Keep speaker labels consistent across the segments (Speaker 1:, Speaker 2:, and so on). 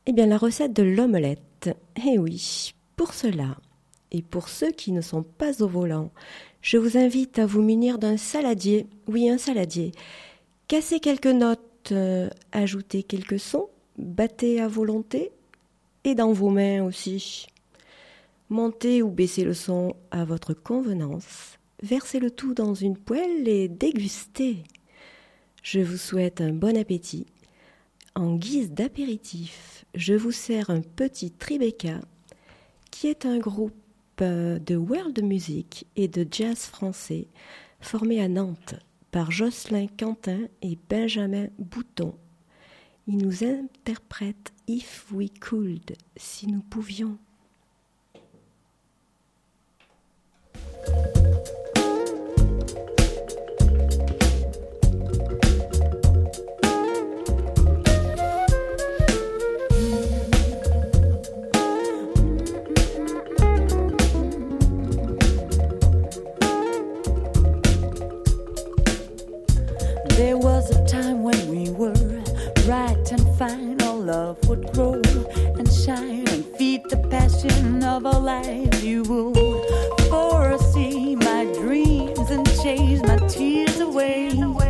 Speaker 1: Eh bien, la recette de l'omelette. Eh oui, pour cela, et pour ceux qui ne sont pas au volant, je vous invite à vous munir d'un saladier. Oui, un saladier. Cassez quelques notes, ajoutez quelques sons, battez à volonté, et dans vos mains aussi. Montez ou baissez le son à votre convenance. Versez le tout dans une poêle et dégustez. Je vous souhaite un bon appétit. En guise d'apéritif, je vous sers un petit Tribeca, qui est un groupe de world music et de jazz français formé à Nantes par Jocelyn Quentin et Benjamin Bouton. Ils nous interprètent If We Could, si nous pouvions.
Speaker 2: There was a time when we were bright and fine, our love would grow and shine and feed the passion of our lives. You would foresee my dreams and chase my tears away,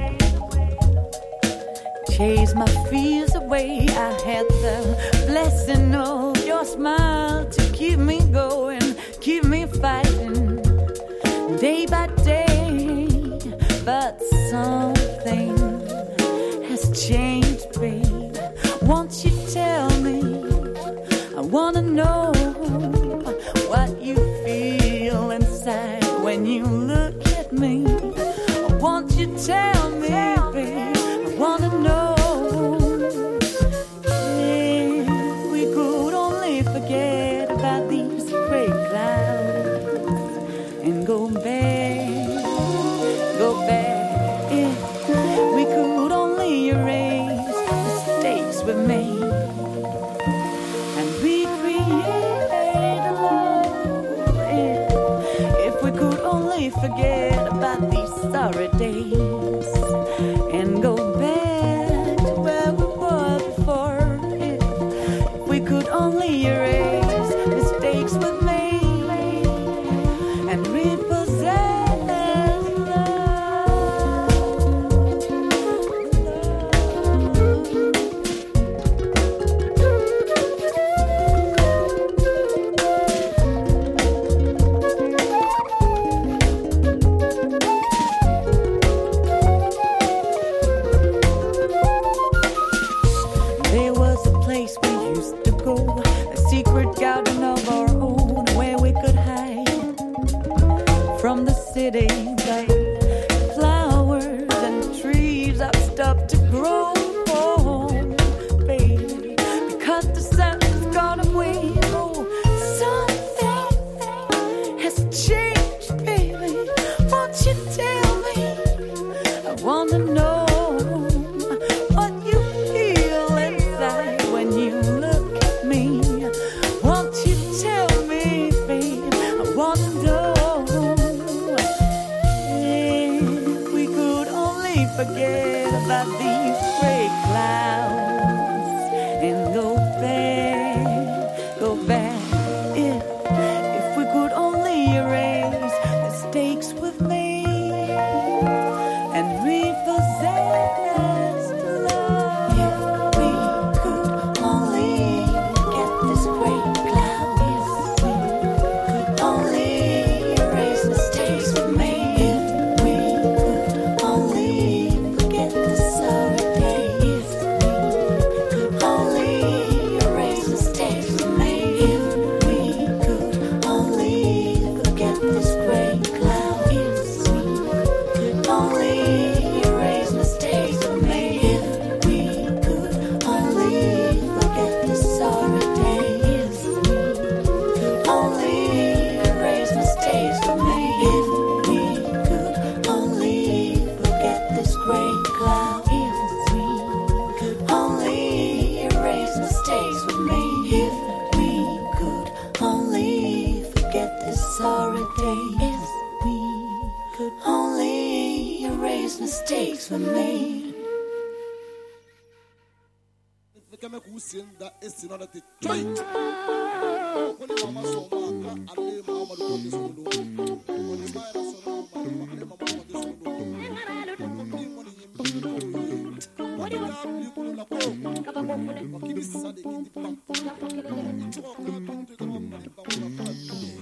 Speaker 2: chase my fears away. I had the blessing of your smile to keep me going, keep me fighting day by day. But something has changed, babe. Won't you tell me? I wanna know what you feel inside when you look at me. Won't you tell me, babe? I wanna know. If we could only forget about these gray clouds and go back, go back. If we could only erase mistakes we've made and recreate a love. If we could only forget about these sorry days and go back to where we were before. If we could only erase mistakes we've made and repossess. There was a place we used to go, a secret garden of our own, where we could hide from the city light. Flowers and trees have stopped to grow, baby, because the sun's gone away. Oh, something has changed, baby. Won't you tell me? I wanna know what you feel inside when you look at me. Won't you tell me, babe? I wanna know. If we could only forget about these gray clouds and go back, go back. If we could only erase mistakes we've made and repossess the love. If we could only get this great cloud. If we could only erase mistakes we made. If we could only forget the sorry days. If we could only erase mistakes we made. If we could only forget this great cloud. If we could only erase mistakes we made. If we could only forget the sorry days. If we could only erase mistakes we made. If we could only forget this great cloud. If we could only erase mistakes we made. If we could only forget this sorry day. If we could only erase mistakes we made.
Speaker 3: Nikame kusinda esino te joy. Koni mama so maka ale mama do koni so do. Koni maira so mama ale mama do koni so do. Koni moni yimbi ko. Wadi ka bi ko la ko. Kaba ko mune. Wakibi sade kiti pam. Choko ka tuntu ka mama ni ba ko ka.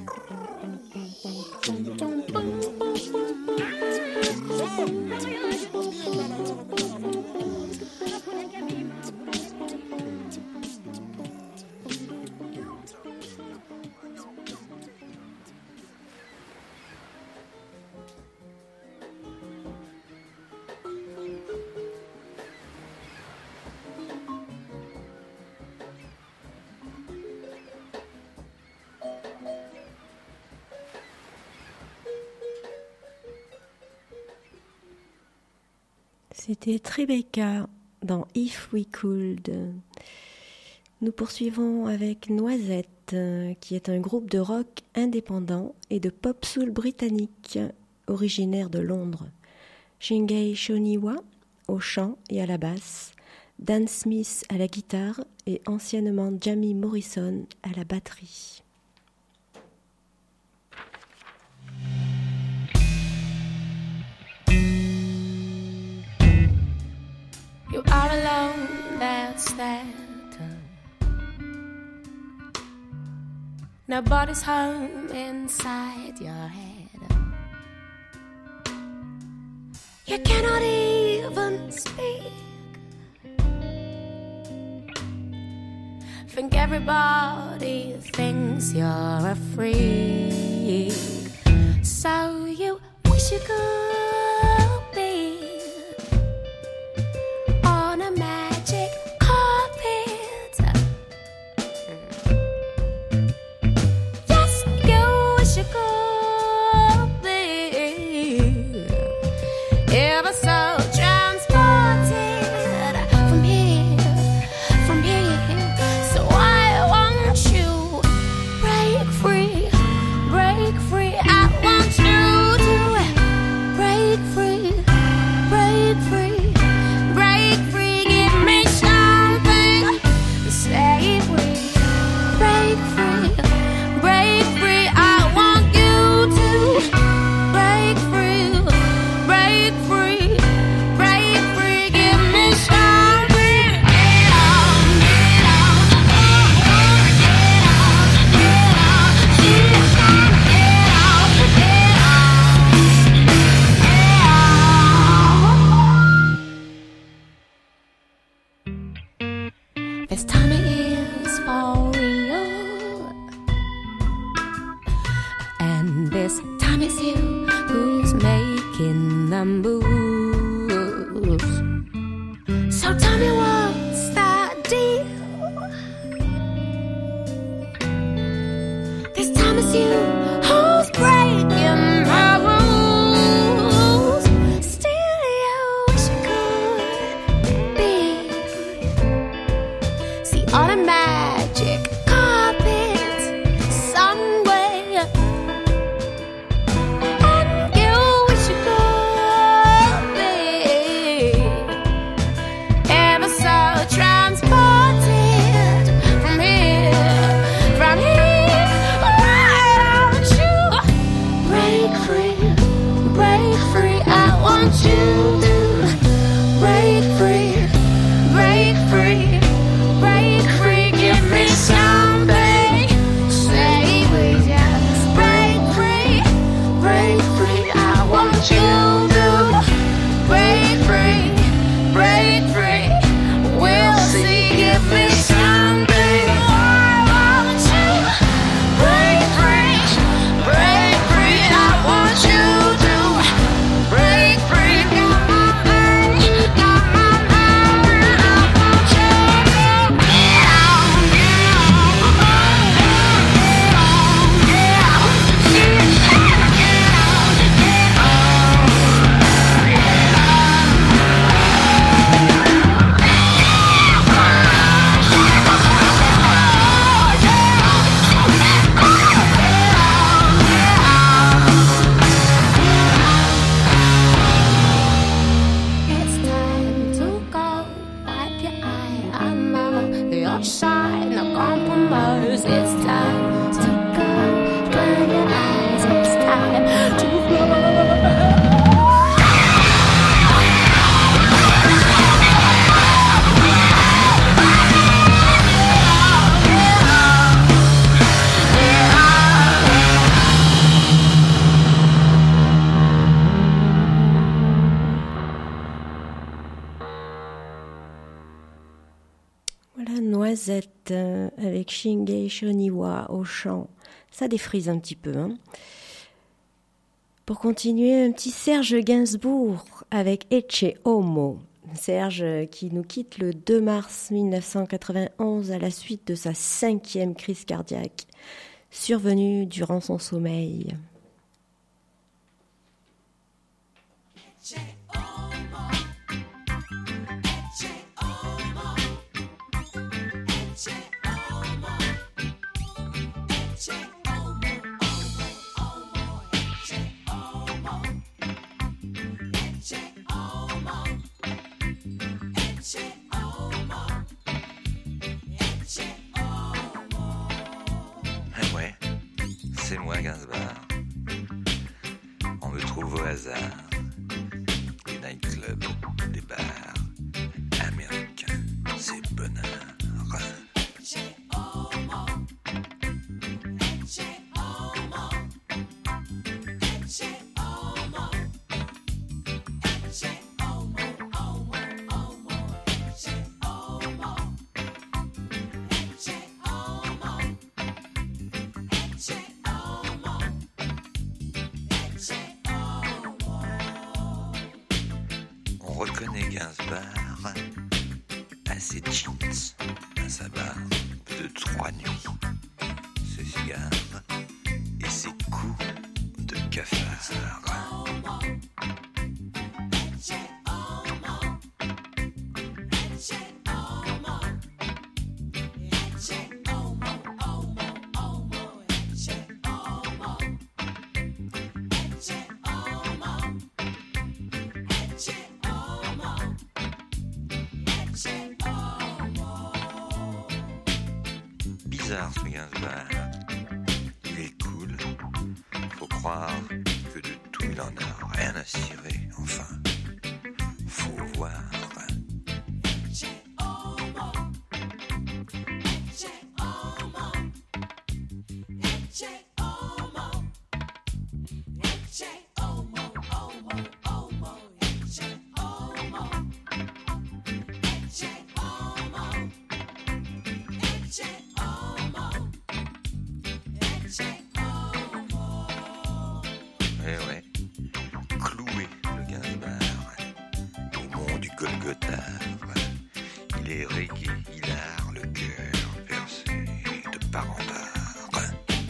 Speaker 1: C'était Tribeca dans If We Could. Nous poursuivons avec Noisette, qui est un groupe de rock indépendant et de pop soul britannique, originaire de Londres. Chingay Shoniwa au chant et à la basse, Dan Smith à la guitare et anciennement Jamie Morrison à la batterie.
Speaker 4: You are alone, that's that. Nobody's home inside your head. You cannot even speak. Think everybody thinks you're a freak. So you wish you could be on a magic carpet. Yes, you wish you could be ever so transported from here. So why won't you break free? Break free. I want you to break free. Break free. Break free. Give me something to say free. Break free. Break free. I want you to break free. Break free. Break free. Give me something. Get on, get on, get on, get on, get on. This time it is for real, and this time it's you who's making the moves. So tell me what's that deal? This time it's you who's breaking my rules. Still you wish you could be. See all the magic carpets somewhere, and you wish you could be ever so transported from here. Why don't you break free? Break free. I want you to break free. Break free. Break free. Give me some. much sign of compromise. It's time to go. Dry your eyes. It's time to go.
Speaker 1: Voilà, Noisette avec Shinge Shoniwa au chant. Ça défrise un petit peu. Hein. Pour continuer, un petit Serge Gainsbourg avec Ecce Homo. Serge qui nous quitte le 2 mars 1991 à la suite de sa 5e crise cardiaque, survenue durant son sommeil.
Speaker 5: Ouais, c'est moi Gainsbourg. On me trouve au hasard. Des nightclubs, des bars américains, c'est bonheur. On reconnaît Gainsbourg à ses jeans, à sa barbe de 3 nuits, ses cigares et ses coups de cafard. Bizarre ce Gainsbourg, il est cool, faut croire que de tout il en a rien à cirer, enfin, faut voir. Ouais, cloué le Gainsbourg au mont du Golgotha. Il est reggae, hilar, le cœur percé de part en part.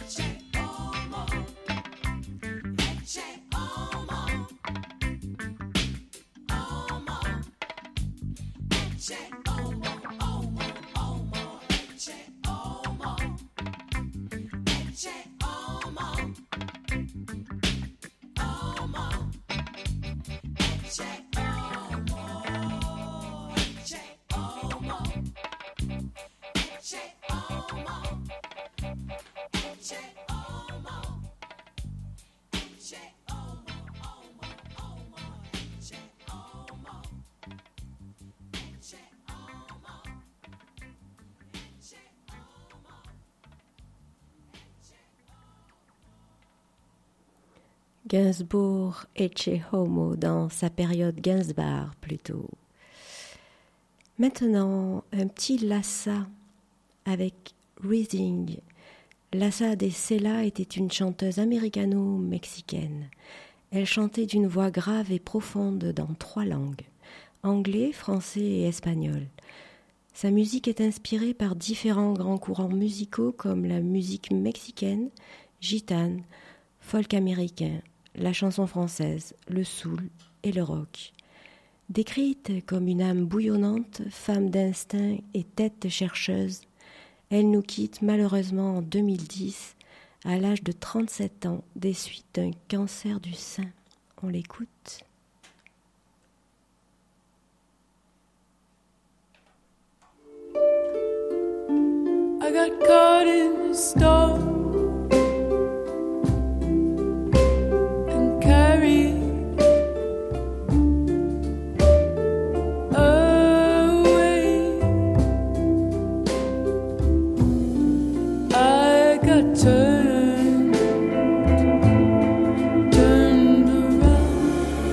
Speaker 1: Gainsbourg Ecce Homo dans sa période Gainsbourg plutôt. Maintenant, un petit Lassa avec Breathing. Lassa de Sela était une chanteuse américano-mexicaine. Elle chantait d'une voix grave et profonde dans 3 langues, anglais, français et espagnol. Sa musique est inspirée par différents grands courants musicaux comme la musique mexicaine, gitane, folk américain, la chanson française, le soul et le rock. Décrite comme une âme bouillonnante, femme d'instinct et tête chercheuse, elle nous quitte malheureusement en 2010 à l'âge de 37 ans des suites d'un cancer du sein. On l'écoute.
Speaker 6: a storm and carried away. I got turned around.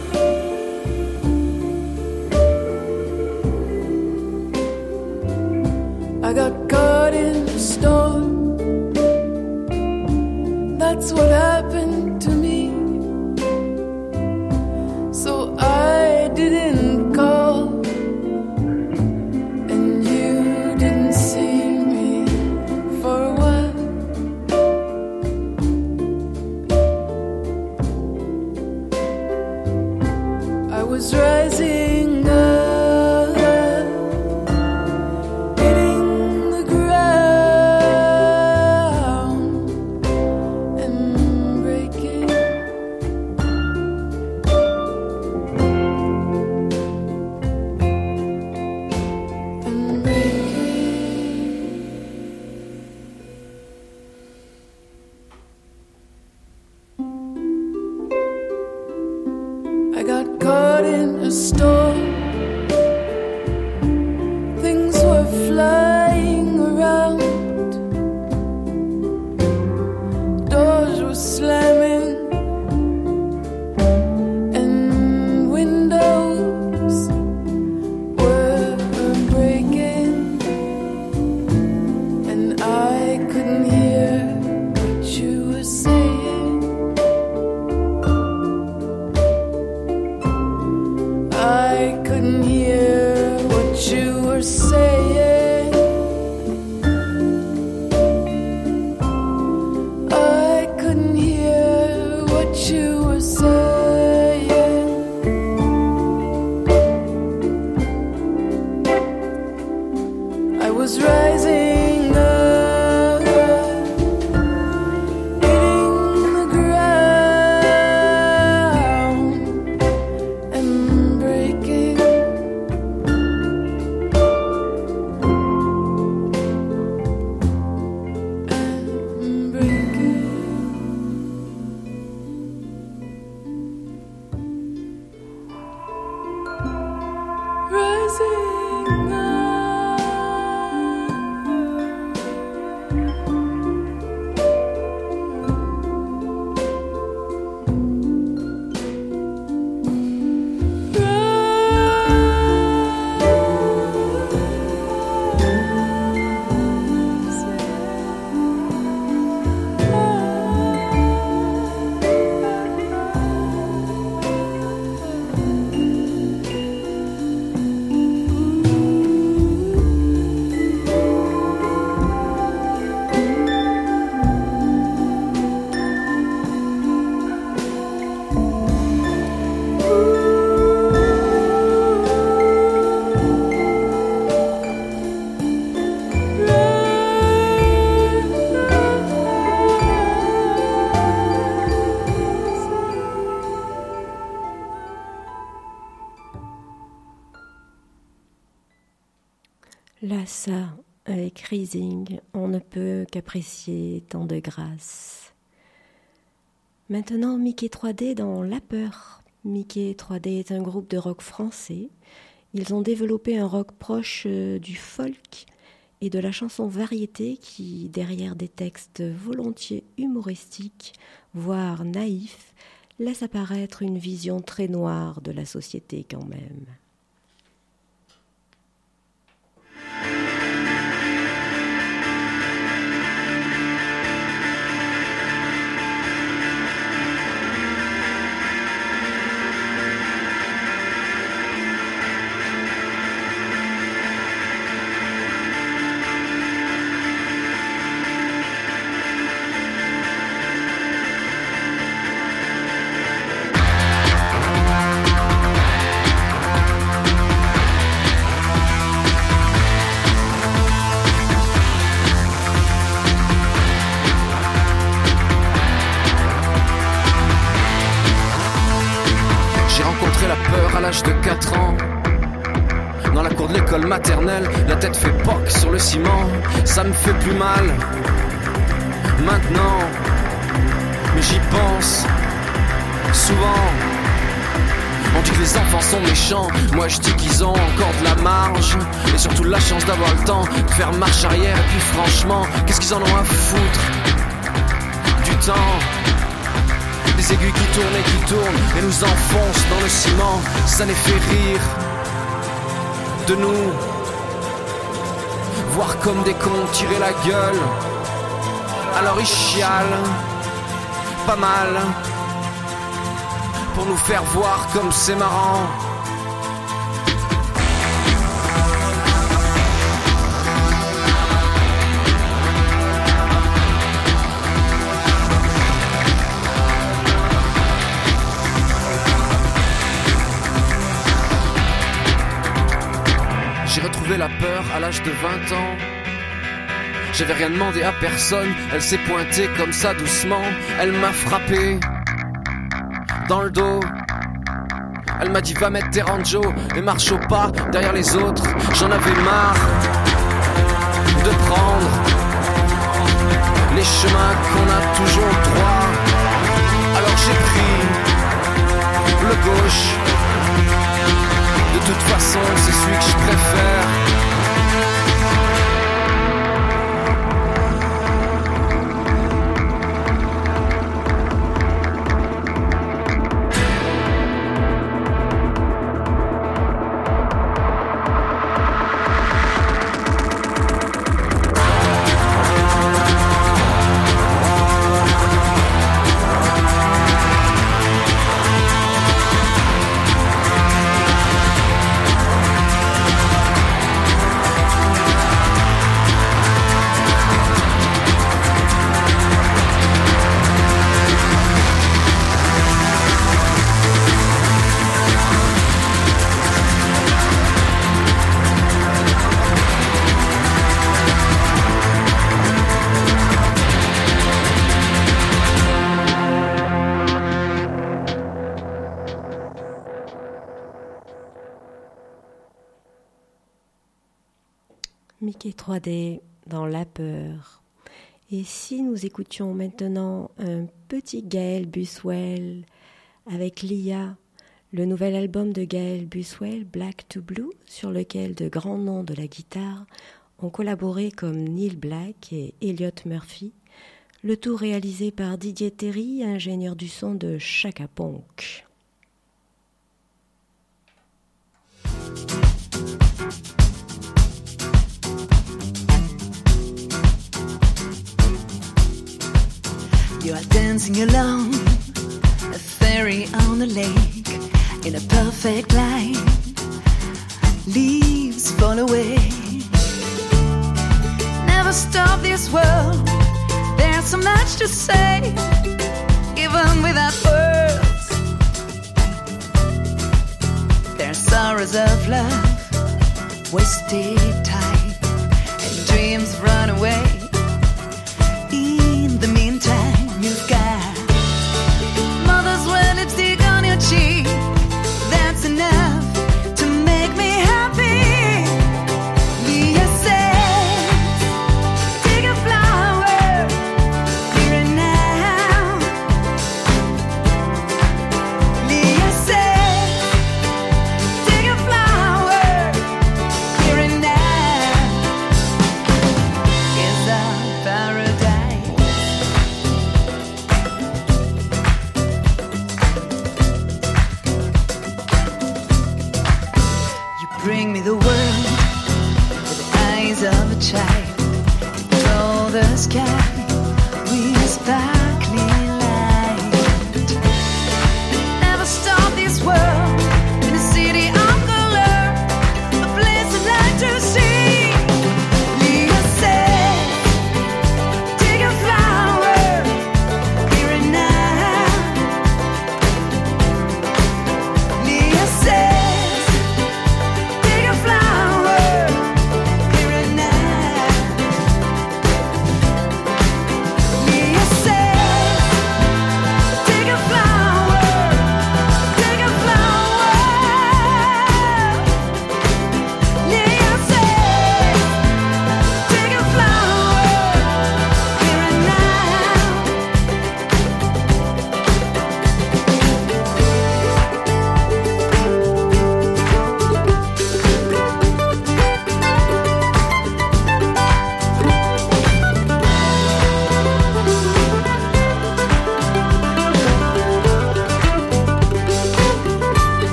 Speaker 6: I got caught in a storm. That's what happened to me. So I didn't call, and you didn't see me for a while. I was rising up, hitting the ground and breaking. And breaking. I got caught in a storm. Things were flying around. Doors were slamming and windows were breaking. And I couldn't hear what you were saying. I couldn't hear what you were saying. I couldn't hear what you were saying. I was rising up, hitting the ground and breaking. And breaking. Rising up.
Speaker 1: Lhasa avec Rising, on ne peut qu'apprécier tant de grâce. Maintenant, Mickey 3D dans La Peur. Mickey 3D est un groupe de rock français. Ils ont développé un rock proche du folk et de la chanson variété qui, derrière des textes volontiers humoristiques, voire naïfs, laisse apparaître une vision très noire de la société quand même.
Speaker 7: à l'âge de 4 ans. Dans la cour de l'école maternelle, la tête fait poc sur le ciment. Ça me fait plus mal maintenant, mais j'y pense souvent. On dit que les enfants sont méchants, moi je dis qu'ils ont encore de la marge, et surtout la chance d'avoir le temps de faire marche arrière. Et puis franchement, qu'est-ce qu'ils en ont à foutre du temps? Des aiguilles qui tournent et nous enfoncent dans le ciment. Ça les fait rire de nous, voir comme des cons tirer la gueule. Alors ils chialent pas mal pour nous faire voir comme c'est marrant. J'ai retrouvé la peur à l'âge de 20 ans. J'avais rien demandé à personne, elle s'est pointée comme ça doucement. Elle m'a frappé dans le dos. Elle m'a dit va mettre tes ranjos et marche au pas derrière les autres. J'en avais marre de prendre les chemins qu'on a toujours droit. Alors j'ai pris le gauche. De toute façon c'est celui que je préfère.
Speaker 1: Mickey 3D dans la peur. Et si nous écoutions maintenant un petit Gaël Buswell avec Lia, le nouvel album de Gaël Buswell, Black to Blue, sur lequel de grands noms de la guitare ont collaboré comme Neil Black et Elliot Murphy, le tout réalisé par Didier Terry, ingénieur du son de Chaka Ponk.
Speaker 6: You are dancing along a ferry on the lake in a perfect line. Leaves fall away. Never stop this world. There's so much to say, even without words. There's sorrows of love, wasted time, and dreams run away. In the meantime, you've got mother's wet lipstick on your cheek. That's enough to make me happy. Leah says, take a flower here and now. Leah says, take a flower here and now. Is our paradise? Bring me the world with the eyes of a child. Control the sky with sparkling light. Never stop this world in a city of color, a place I'd like to see. Leah says, take a flower here and now. Leah says, say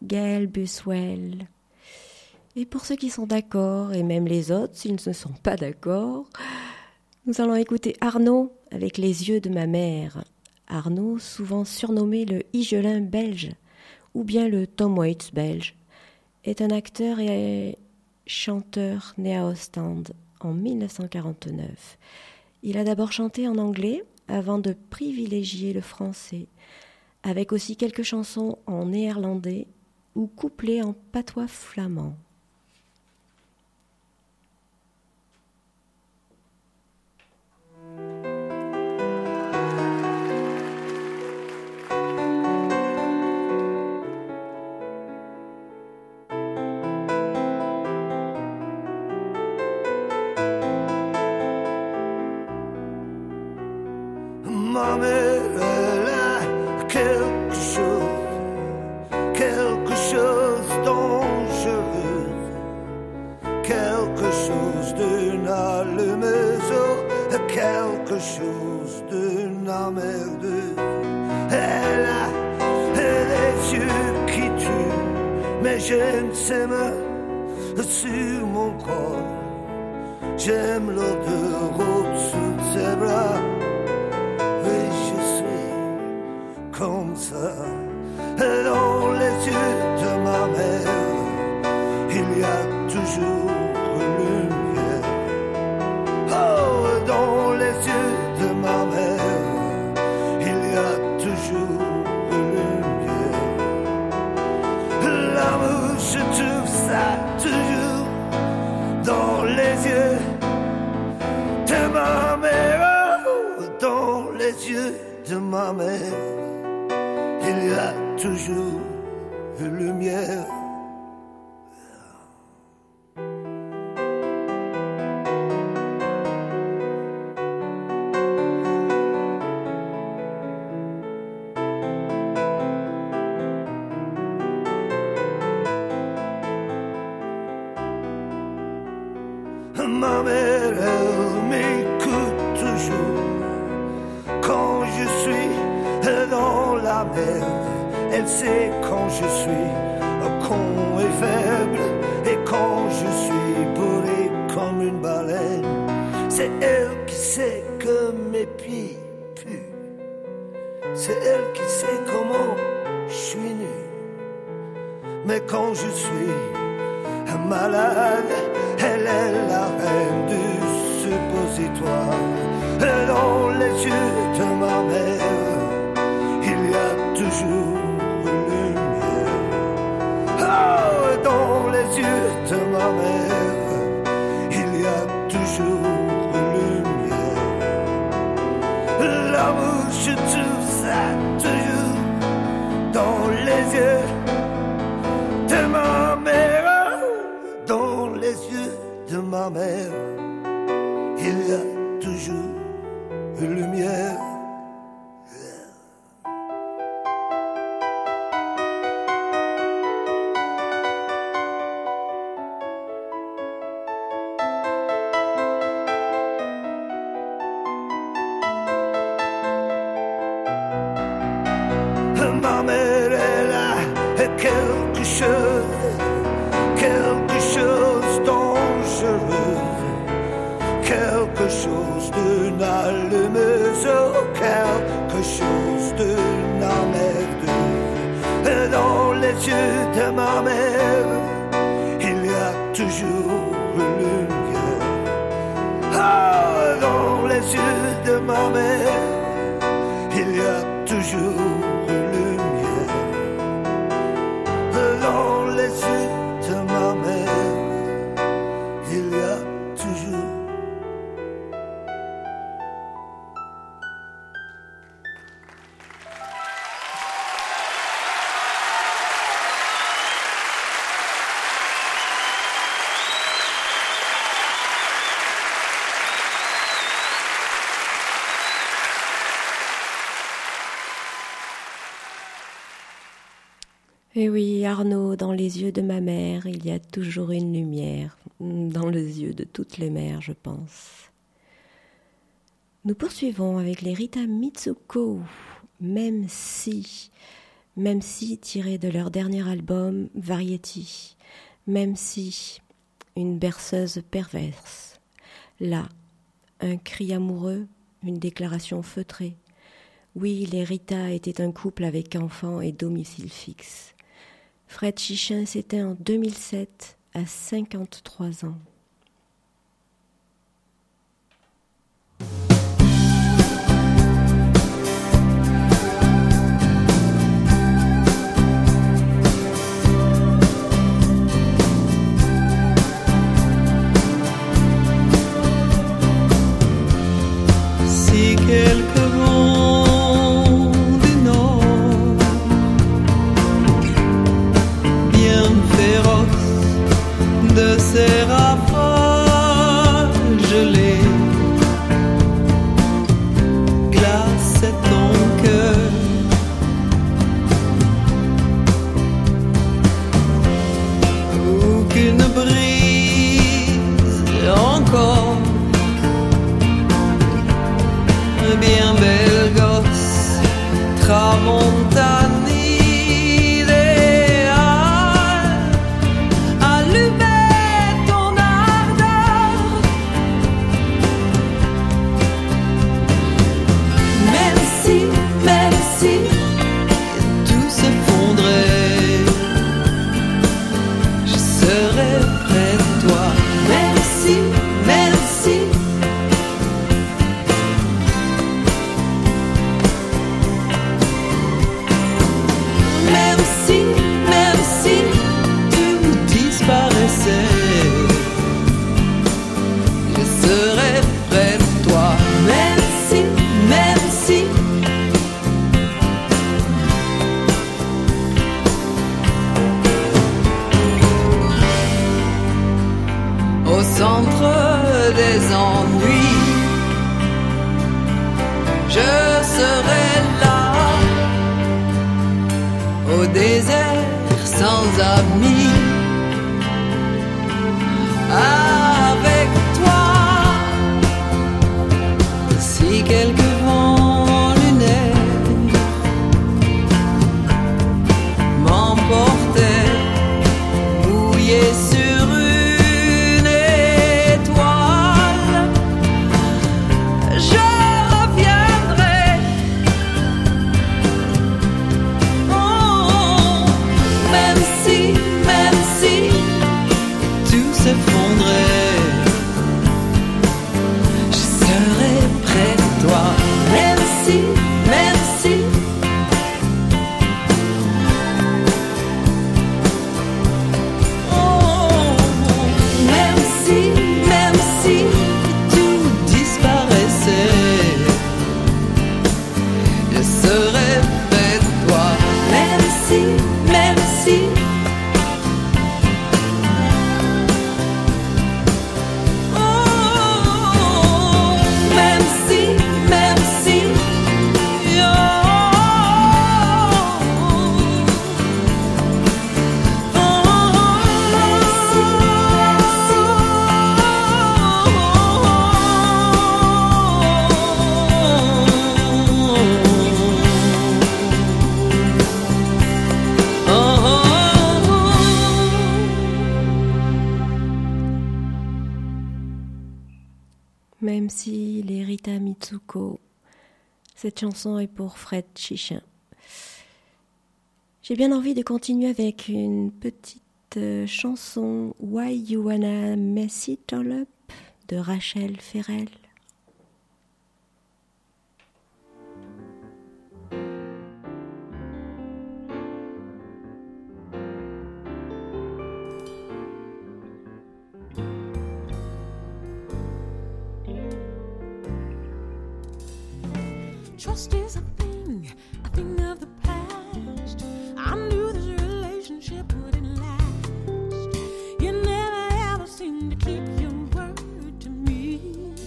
Speaker 1: Gaël Buswell. Et pour ceux qui sont d'accord, et même les autres s'ils ne sont pas d'accord, nous allons écouter Arnaud avec Les yeux de ma mère. Arnaud, souvent surnommé le Higelin belge, ou bien le Tom Waits belge, est un acteur et chanteur né à Ostende en 1949. Il a d'abord chanté en anglais avant de privilégier le français, avec aussi quelques chansons en néerlandais ou couplées en patois flamand.
Speaker 8: Ma mère, elle a quelque chose dangereuse, quelque chose d'une allumeuse, quelque chose d'une emmerdeuse. Elle a les yeux qui tuent, mais j'aime ses mains sur mon corps. J'aime l'odeur au-dessous de ses bras. Oui, je suis comme ça. Dans les yeux de ma mère, il y a toujours une lumière. Oh, dans les yeux de ma mère, il y a toujours une lumière. L'amour, je trouve ça toujours dans les yeux de ma mère. Dans les yeux de ma mère, il y a toujours une lumière. Ma mère, elle m'écoute toujours. Quand je suis dans la merde, elle sait quand je suis con et faible, et quand je suis bourré comme une baleine. C'est elle qui sait que mes pieds puent. C'est elle qui sait comment je suis nu. Mais quand je suis malade, elle est la reine du suppositoire. Dans les yeux de ma mère, il y a toujours une lumière. Oh, dans les yeux de ma mère, il y a toujours une lumière. L'amour, je trouve ça toujours dans les yeux de ma mère. Dans les yeux de ma mère, il y a toujours une lumière. Ma mère, elle a quelque chose dangereuse, quelque chose d'une allumeuse, quelque chose d'une emmerdeuse. Dans les yeux de ma mère, il y a toujours une lumière. Ah, dans les yeux de ma mère, il y a toujours une lumière. Dans les yeux de ma mère, il y a toujours.
Speaker 1: Et oui, Arnaud, dans les yeux de ma mère, il y a toujours une lumière. Dans les yeux de toutes les mères, je pense. Nous poursuivons avec les Rita Mitsuko, même si même si tiré de leur dernier album Variety, même si une berceuse perverse, là, un cri amoureux, une déclaration feutrée. Oui, les Rita étaient un couple avec enfants et domicile fixe. Fred Chichin s'éteint en 2007 à 53 ans.
Speaker 9: Si quelques vents du nord bien féroces de ces rafales gelées glaçaient ton cœur, ou qu'une brise encore bien belle gosse, tramontane idéale, allumait ton ardeur. Même si tout s'effondrait, je serais près de toi. Même si tout disparaissait, je serais près de toi. Même si au centre des ennuis, je serai là, au désert sans amis, avec toi. Si quelques vents lunaires m'emportaient mouillé sur une étoile, je reviendrai. Même si tout s'effondrait, je serai près de toi. Même si tout disparaissait, je serai près de toi. Même si
Speaker 1: Même si les Rita Mitsuko, cette chanson est pour Fred Chichin. J'ai bien envie de continuer avec une petite chanson Why You Wanna Mess It All Up de Rachel Ferrell.
Speaker 10: Trust is a thing of the past. I knew this relationship wouldn't last. You never ever seemed to keep your word to me.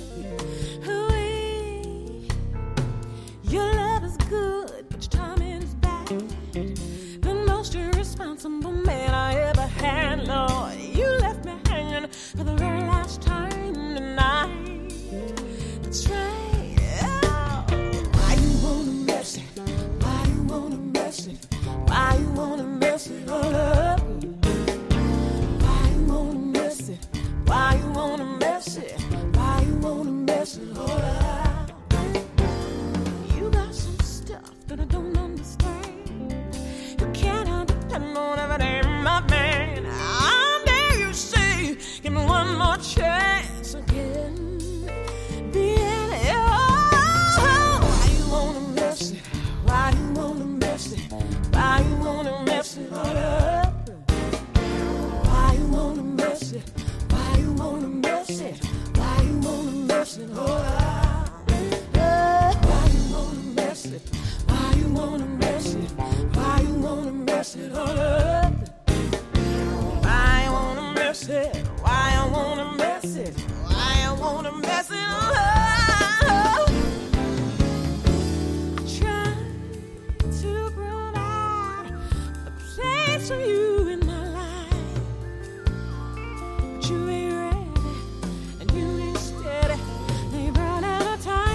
Speaker 10: Ooh, your love is good, but your timing is bad. The most irresponsible man I ever had, Lord. You left me hanging for the very last time tonight. That's right. Why you wanna messing around. You got some stuff that I don't understand. You can't depend on everything, my man. I dare you say, give me one more chance again. Why you wanna mess it? Why you wanna mess it? Why you wanna mess it all up? Why you wanna mess it? Why you wanna mess it? Why you wanna mess it all up? Why you wanna mess it? Why you wanna mess it? Why you wanna mess it all up? Why you wanna mess it? Why I wanna mess it? Why I wanna mess it all up? For you in my life, but you ain't ready and you ain't steady. They run out of time.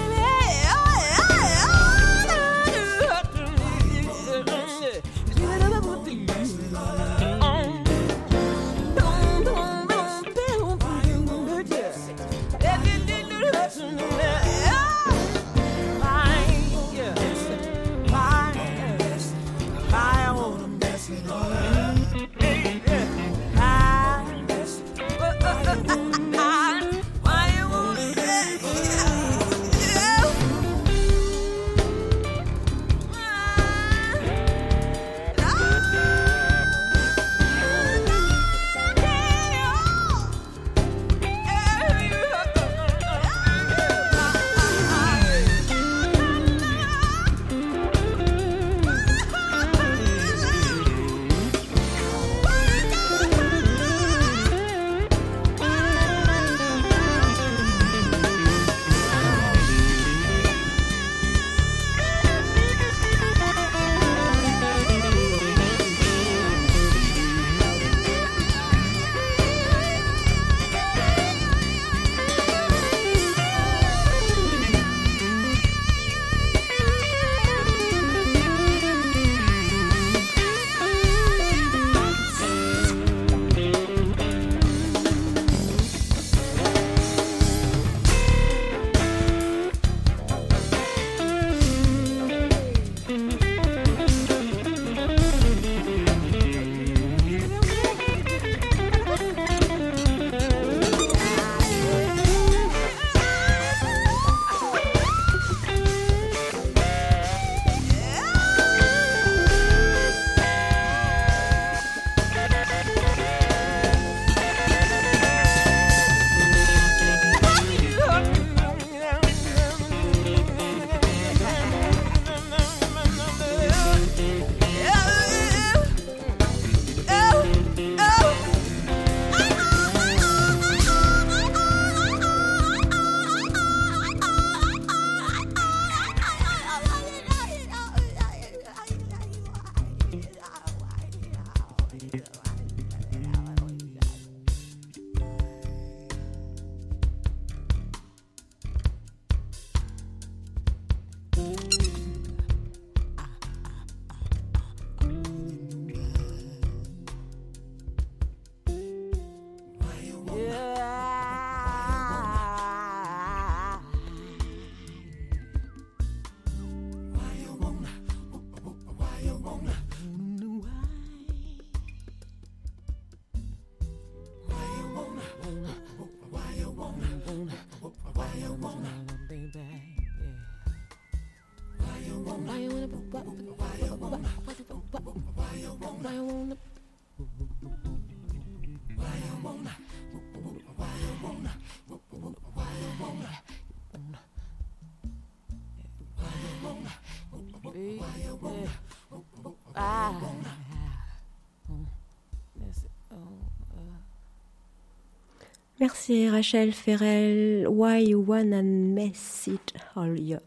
Speaker 1: Merci Rachel Ferrell, Why You Wanna Mess It All Up.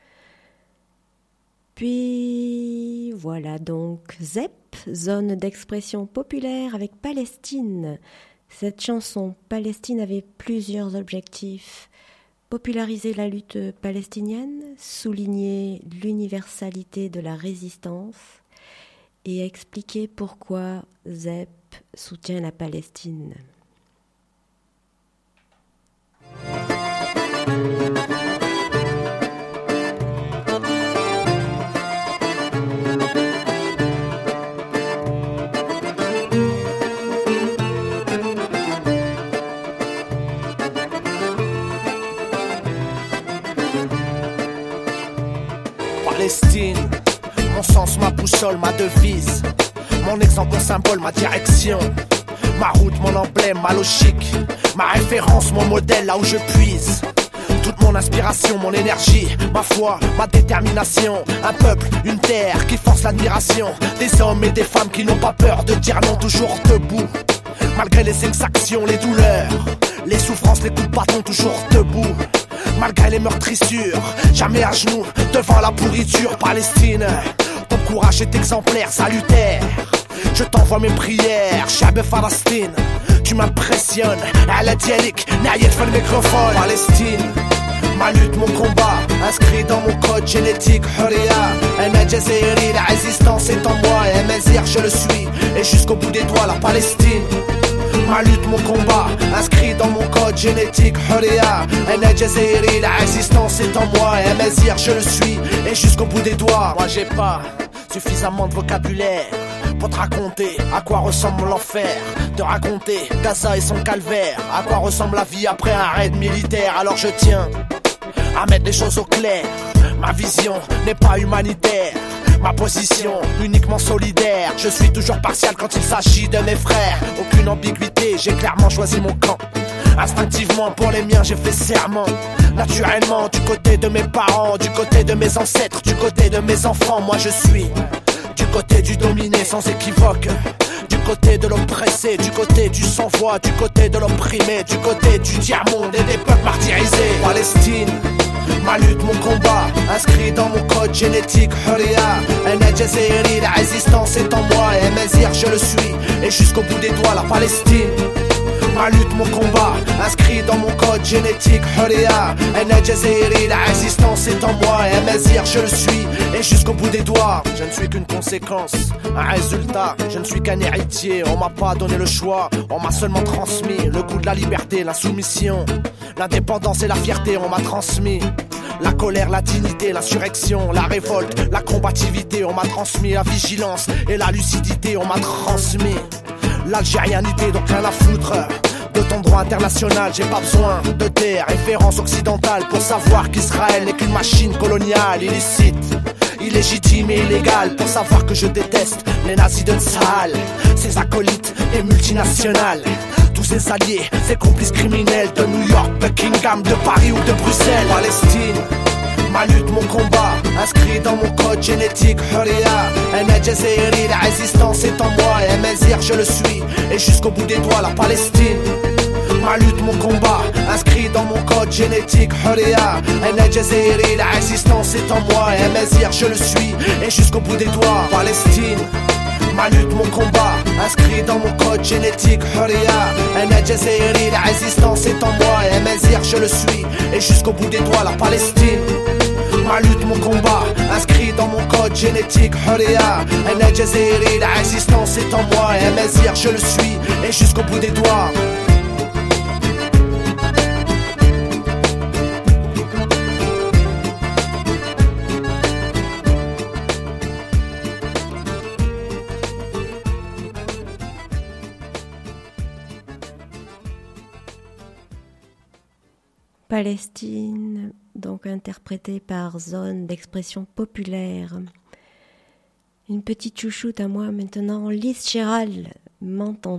Speaker 1: Puis voilà donc ZEP, zone d'expression populaire avec Palestine. Cette chanson Palestine avait plusieurs objectifs. Populariser la lutte palestinienne, souligner l'universalité de la résistance et expliquer pourquoi ZEP soutient la Palestine.
Speaker 11: Palestine, mon sens, ma boussole, ma devise, mon exemple, mon symbole, ma direction, ma route, mon emblème, ma logique, ma référence, mon modèle, là où je puise. Toute mon inspiration, mon énergie, ma foi, ma détermination. Un peuple, une terre qui force l'admiration. Des hommes et des femmes qui n'ont pas peur de dire non, toujours debout. Malgré les exactions, les douleurs, les souffrances, les coups de bâton, toujours debout. Malgré les meurtrissures, jamais à genoux devant la pourriture. Palestine, ton courage est exemplaire, salutaire. Je t'envoie mes prières, Chab Palestine. Tu m'impressionnes, à la dialecte, Nayet fait le microphone. Palestine, ma lutte, mon combat, inscrit dans mon code génétique. Huria, un Jazairi, la résistance est en moi. Et Mazir, je le suis, et jusqu'au bout des doigts, la Palestine. Ma lutte, mon combat, inscrit dans mon code génétique. Huria, un Jazairi, la résistance est en moi. Et Mazir, je le suis, et jusqu'au bout des doigts. Moi j'ai pas suffisamment de vocabulaire pour te raconter à quoi ressemble l'enfer, te raconter Gaza et son calvaire, à quoi ressemble la vie après un raid militaire. Alors je tiens à mettre les choses au clair. Ma vision n'est pas humanitaire, ma position uniquement solidaire. Je suis toujours partial quand il s'agit de mes frères. Aucune ambiguïté, j'ai clairement choisi mon camp. Instinctivement pour les miens j'ai fait serment. Naturellement du côté de mes parents, du côté de mes ancêtres, du côté de mes enfants. Moi je suis du côté du dominé sans équivoque, du côté de l'oppressé, du côté du sans-voix, du côté de l'opprimé, du côté du tiers-monde et des peuples martyrisés. Palestine, ma lutte, mon combat, inscrit dans mon code génétique. Huria, un Jazairi, la résistance est en moi. Et Mazir, je le suis, et jusqu'au bout des doigts, la Palestine. Ma lutte, mon combat, inscrit dans mon code génétique. Huria, un Jazairi, la résistance est en moi. Et Mazir, je le suis, et jusqu'au bout des doigts. Je ne suis qu'une conséquence, un résultat. Je ne suis qu'un héritier, on m'a pas donné le choix. On m'a seulement transmis le goût de la liberté, la soumission, l'indépendance et la fierté. On m'a transmis la colère, la dignité, l'insurrection, la révolte, la combativité. On m'a transmis la vigilance et la lucidité. On m'a transmis l'algérianité, donc rien à foutre de ton droit international. J'ai pas besoin de tes références occidentales pour savoir qu'Israël n'est qu'une machine coloniale illicite, illégitime et illégale. Pour savoir que je déteste les nazis de Tsahal, ses acolytes et multinationales, tous ses alliés, ses complices criminels de New York, Buckingham, de Paris ou de Bruxelles. Palestine, ma lutte, mon combat, inscrit dans mon code génétique. Huria, un Jazairi, la résistance est en moi. Et Mazir, je le suis, et jusqu'au bout des doigts, la Palestine. Ma lutte, mon combat, inscrit dans mon code génétique. Huria, un Jazairi, la résistance est en moi. Et Mazir, je le suis, et jusqu'au bout des doigts, Palestine. Ma lutte, mon combat, inscrit dans mon code génétique. Huria, un Jazairi, la résistance est en moi. Et Mazir, je le suis, et jusqu'au bout des doigts, la Palestine. Ma lutte, mon combat, inscrit dans mon code génétique. Huria, un Jazairi, la résistance est en moi. Et Mazir, je le suis, et jusqu'au bout des doigts.
Speaker 1: Palestine, donc interprétée par Zone d'expression populaire. Une petite chouchoute à moi maintenant, Liz Chéral, M'entends-tu ?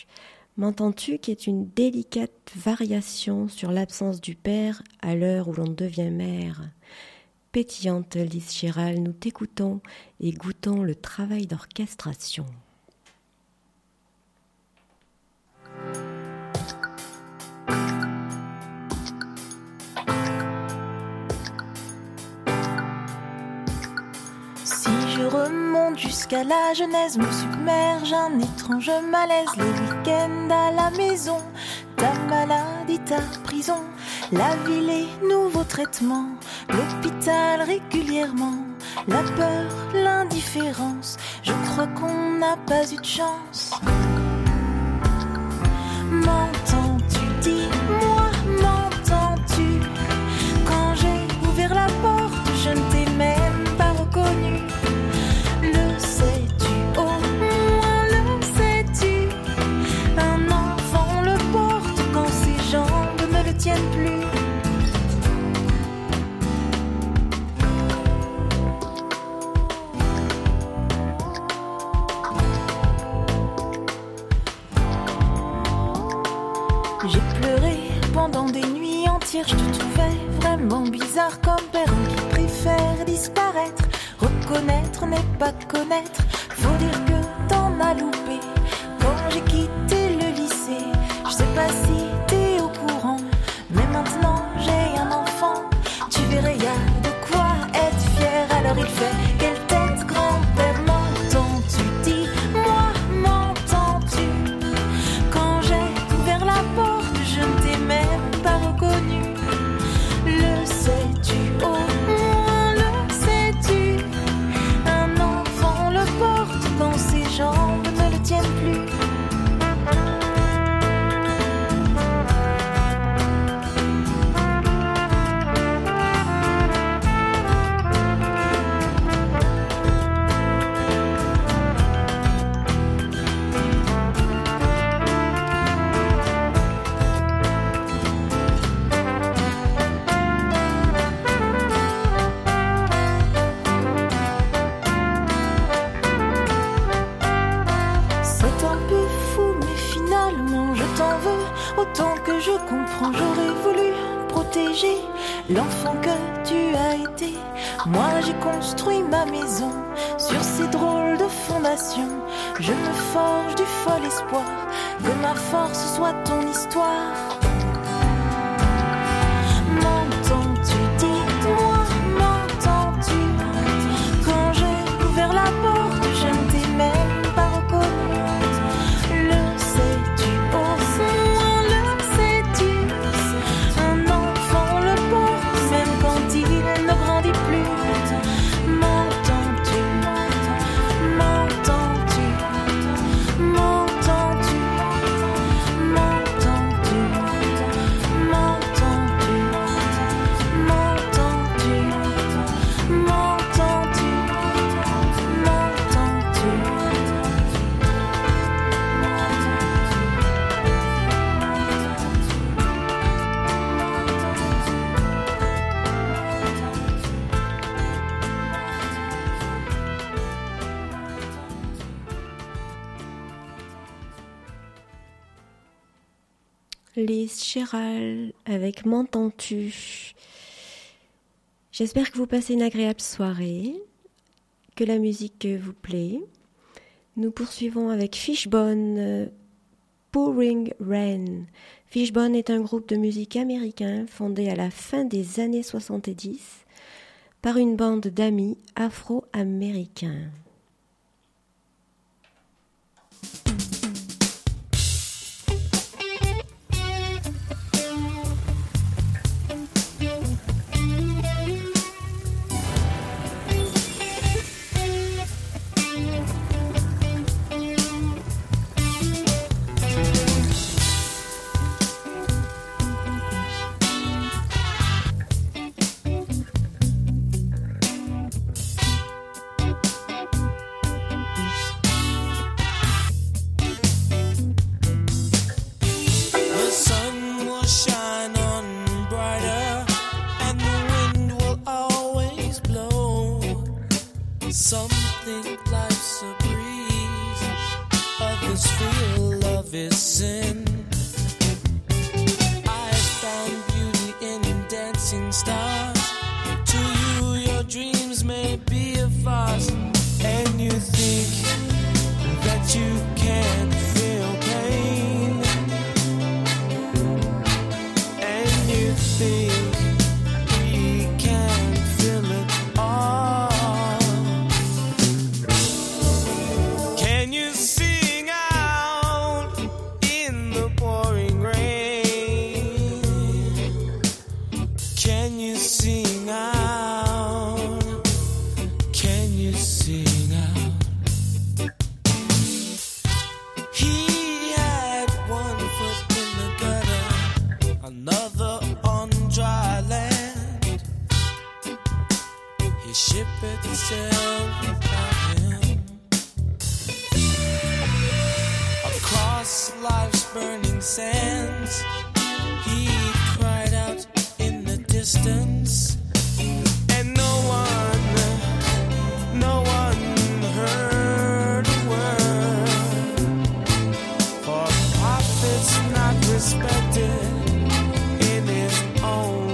Speaker 1: M'entends-tu qui est une délicate variation sur l'absence du père à l'heure où l'on devient mère. Pétillante Liz Chéral, nous t'écoutons et goûtons le travail d'orchestration.
Speaker 10: Je remonte jusqu'à la Genèse, me submerge un étrange malaise. Les week-ends à la maison, ta maladie, ta prison, la vie, les nouveaux traitements, l'hôpital régulièrement, la peur, l'indifférence. Je crois qu'on n'a pas eu de chance. M'entends-tu, dis-moi, m'entends-tu? Quand j'ai ouvert la porte, je ne t'ai même pas reconnu. Le sais-tu, au moins le sais-tu? Un enfant le porte quand ses jambes ne le tiennent plus.
Speaker 6: je te trouvais vraiment bizarre comme perron qui préfère disparaître. Reconnaître n'est pas connaître, faut dire que t'en as loupé. Quand j'ai quitté le lycée, je sais pas si t'es au courant, mais maintenant j'ai un enfant. Tu verrais, y a de quoi être fier. Alors il fait quelle tête, grand-père, m'entends-tu? Dis-moi, m'entends-tu? Quand j'ai ouvert la porte, je ne t'ai même pas reconnu. Le sais-tu, au moins le sais-tu? Un enfant le porte quand ses jambes ne le tiennent plus. Autant que je comprends, j'aurais voulu protéger l'enfant que tu as été. Moi j'ai construit ma maison sur ces drôles de fondations. Je me forge du fol espoir que ma force soit ton histoire. M'entends-tu? Dis-moi, m'entends-tu? Quand j'ai ouvert la porte, je ne t'ai même pas reconnu. Le sais-tu? Oh,
Speaker 1: Liz Chéral avec M'entends-tu. J'espère que vous passez une agréable soirée, que la musique vous plaît. Nous poursuivons avec Fishbone, Pouring Rain. Fishbone est un groupe de musique américain fondé à la fin des années 70 par une bande d'amis afro-américains.
Speaker 12: Respected in his own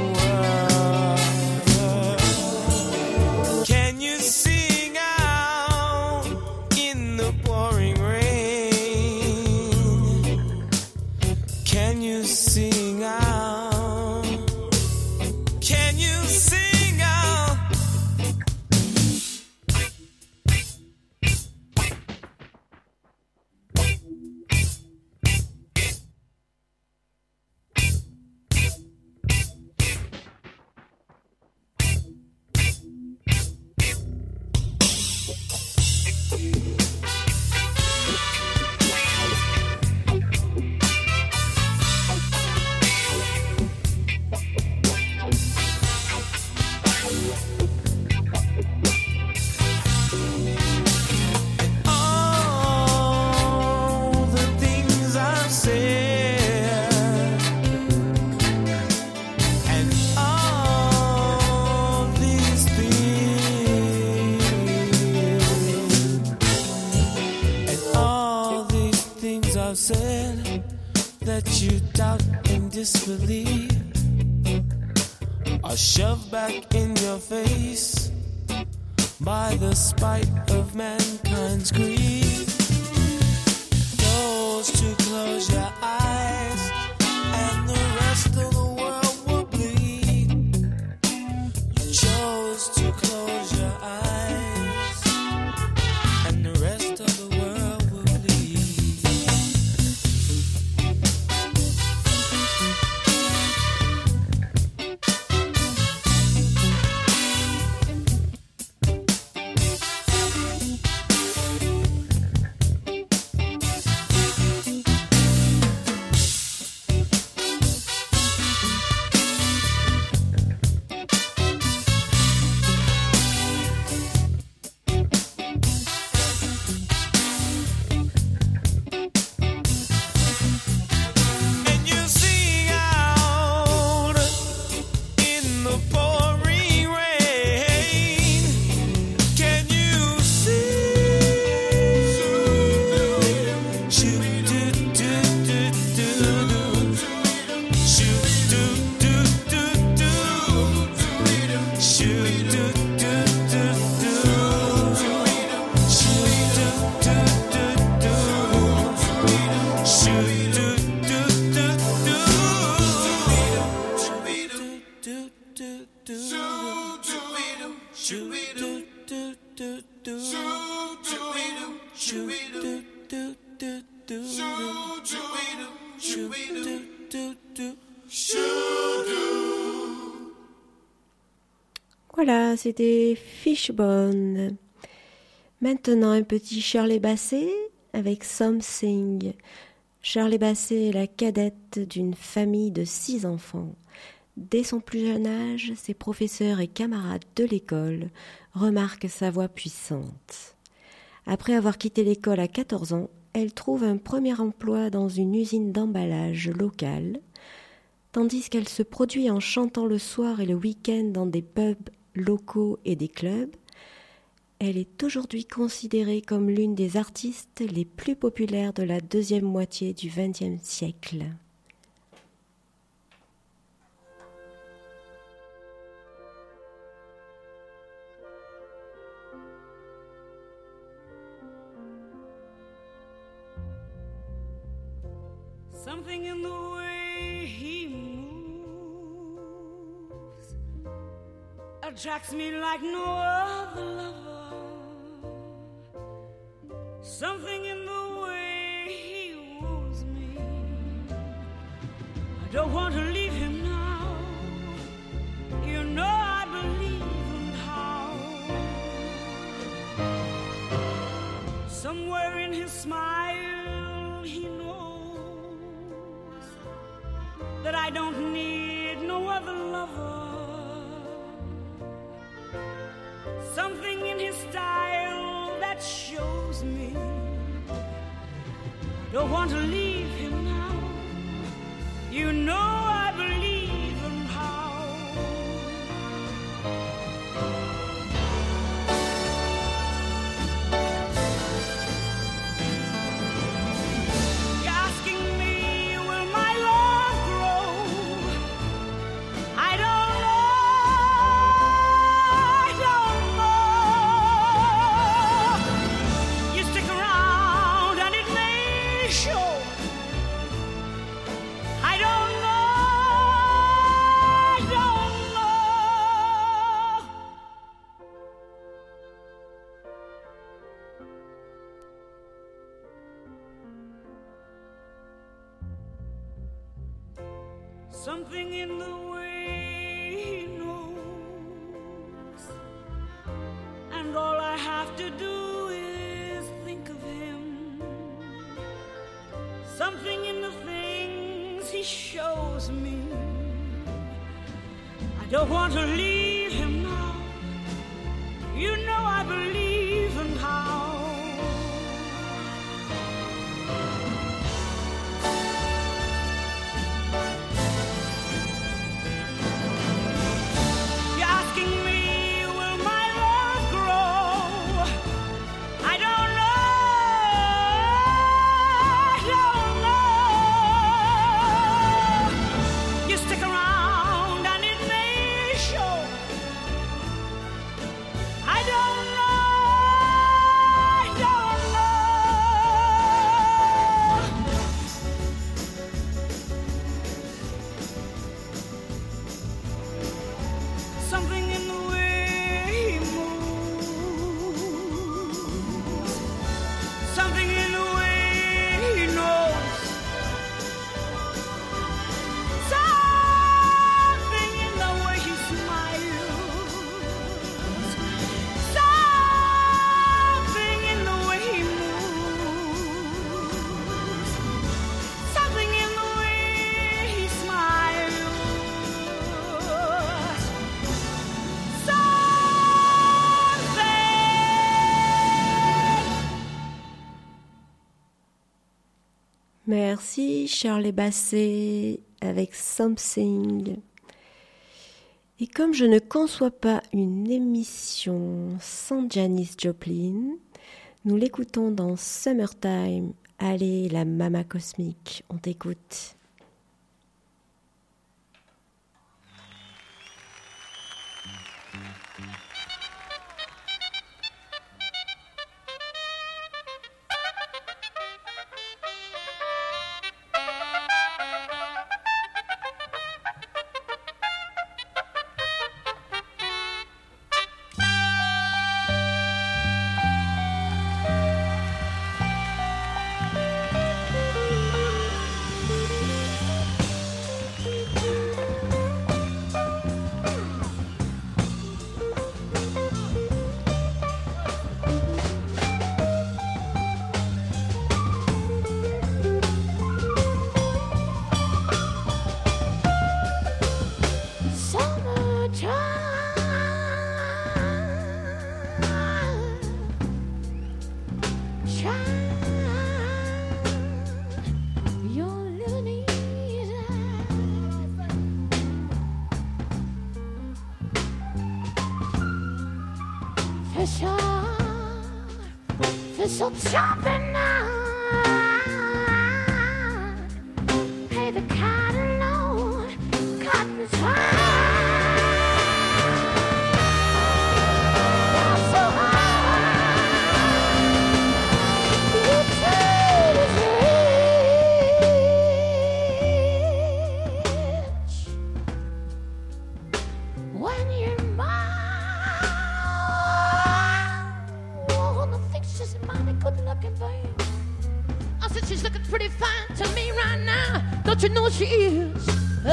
Speaker 12: All the things I've said, and all these things, and all these things I've said that you doubt and disbelieve are shoved back in your face by the spite of mankind's greed. Chose to close your eyes, and the rest of the world will bleed. You chose to close your eyes, and the rest of the world will bleed. And you sing out in the pouring rain. Can you see? Shoot do do do do do. Shoot do do do do. Shoot do do do do. Shoot do do do do. Shoot do do do do.
Speaker 1: Voilà, c'était Fishbone. Maintenant, un petit Shirley Bassey avec Something. Shirley Bassey est la cadette d'une famille de 6 enfants. Dès son plus jeune âge, ses professeurs et camarades de l'école remarquent sa voix puissante. Après avoir quitté l'école à 14 ans, elle trouve un premier emploi dans une usine d'emballage locale, tandis qu'elle se produit en chantant le soir et le week-end dans des pubs locaux et des clubs. Elle est aujourd'hui considérée comme l'une des artistes les plus populaires de la deuxième moitié du XXe siècle.
Speaker 10: Something in the way he moves attracts me like no other lover. Something in the way he woos me. I don't want to leave him now. You know I believe in how. Somewhere in his smile he knows that I don't need no other lover. Something in his style that shows me I don't want to leave him now. You know I believe in how. You're asking me, will my love grow? I don't know. You stick around and it may show. I don't know. Something in the way he knows, and all I have to do is don't want to leave him now. You know I believe in how. You're asking me, will my love grow? I don't know. You stick around and it may show. I don't know. Something in the way he moves, something in the way he knows, something in the way he smiles, something in the way he moves, something in the way he smiles.
Speaker 1: Merci Shirley Bassey avec Something. Et comme je ne conçois pas une émission sans Janis Joplin, nous l'écoutons dans Summertime. Allez, la Mama Cosmique, on t'écoute.
Speaker 4: So chopping now. Hey, the cotton low, cotton's high. That's so high. You tell rich when you're mine. Oh, the fixture's mighty good looking, babe. I said she's looking pretty fine to me right now. Don't you know she is?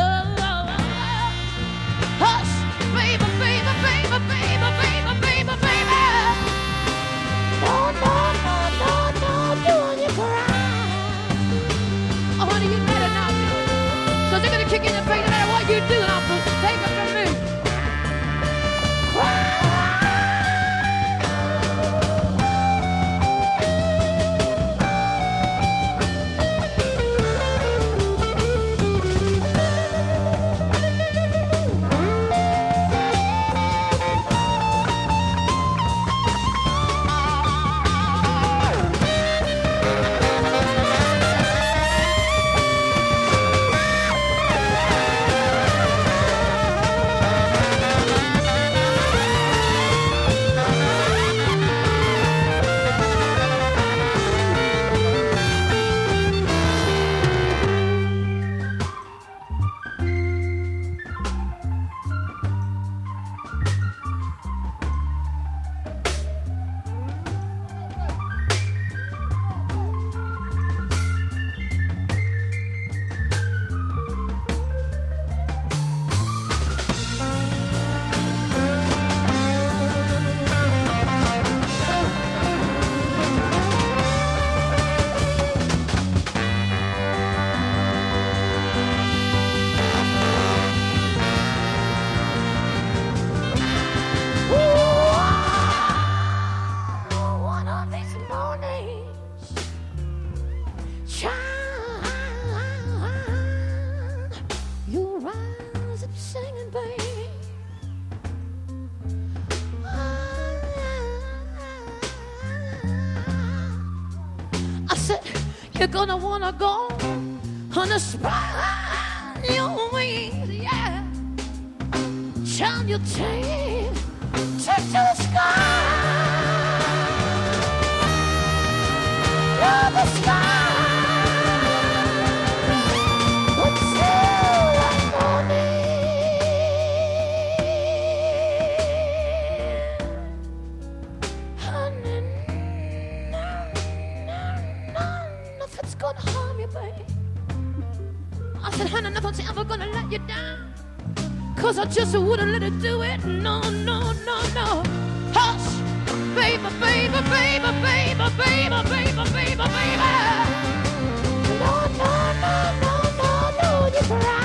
Speaker 4: Hush, baby, baby, baby, baby, baby, baby, baby. No, no, no, no, no, doing you cry. Oh, honey, you better not do it. So they're gonna kick in the face no matter what you do, and I'll take it from me. Cry. You're gonna wanna go on a spread your wings, yeah. Turn your tail, take to the sky. Love the sky. Until the morning. Honey, nothing's gonna harm you, baby. I said, honey, nothing's ever gonna let you down. 'Cause I just wouldn't let it do it. No, no, no, no. Hush, baby, baby, baby, baby, baby, baby, baby, baby. No, no, no, no, no, no, you cry.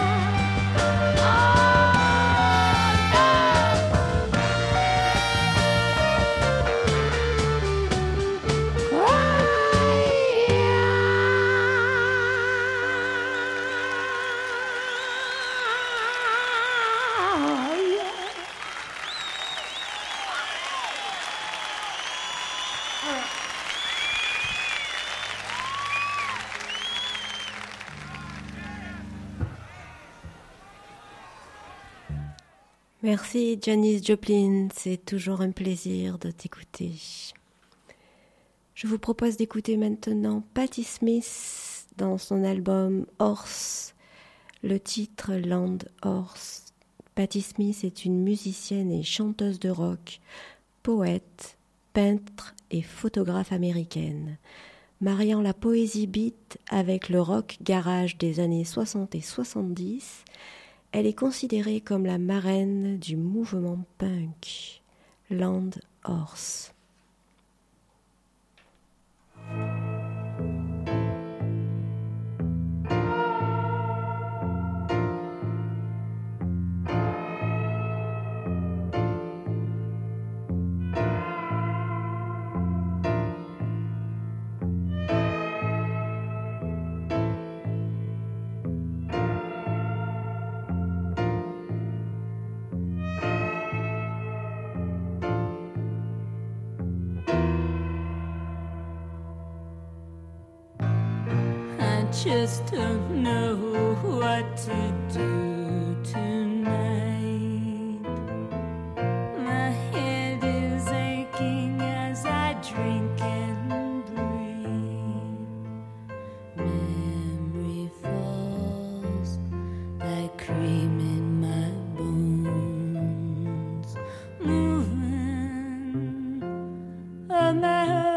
Speaker 1: Merci Janis Joplin, c'est toujours un plaisir de t'écouter. Je vous propose d'écouter maintenant Patti Smith dans son album Horse, le titre Land Horse. Patti Smith est une musicienne et chanteuse de rock, poète, peintre et photographe américaine. Mariant la poésie beat avec le rock garage des années 60 et 70, elle est considérée comme la marraine du mouvement punk, Land Horse.
Speaker 10: Just don't know what to do tonight. My head is aching as I drink and breathe. Memory falls like cream in my bones, moving a man.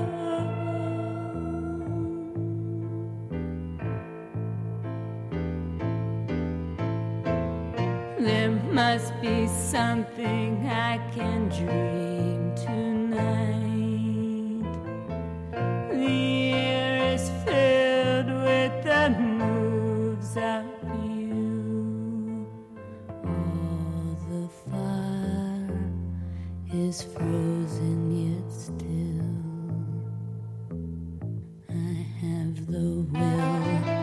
Speaker 10: There must be something I can dream tonight. The air is filled with the moves of you. All the fire is frozen yet still. I have the will.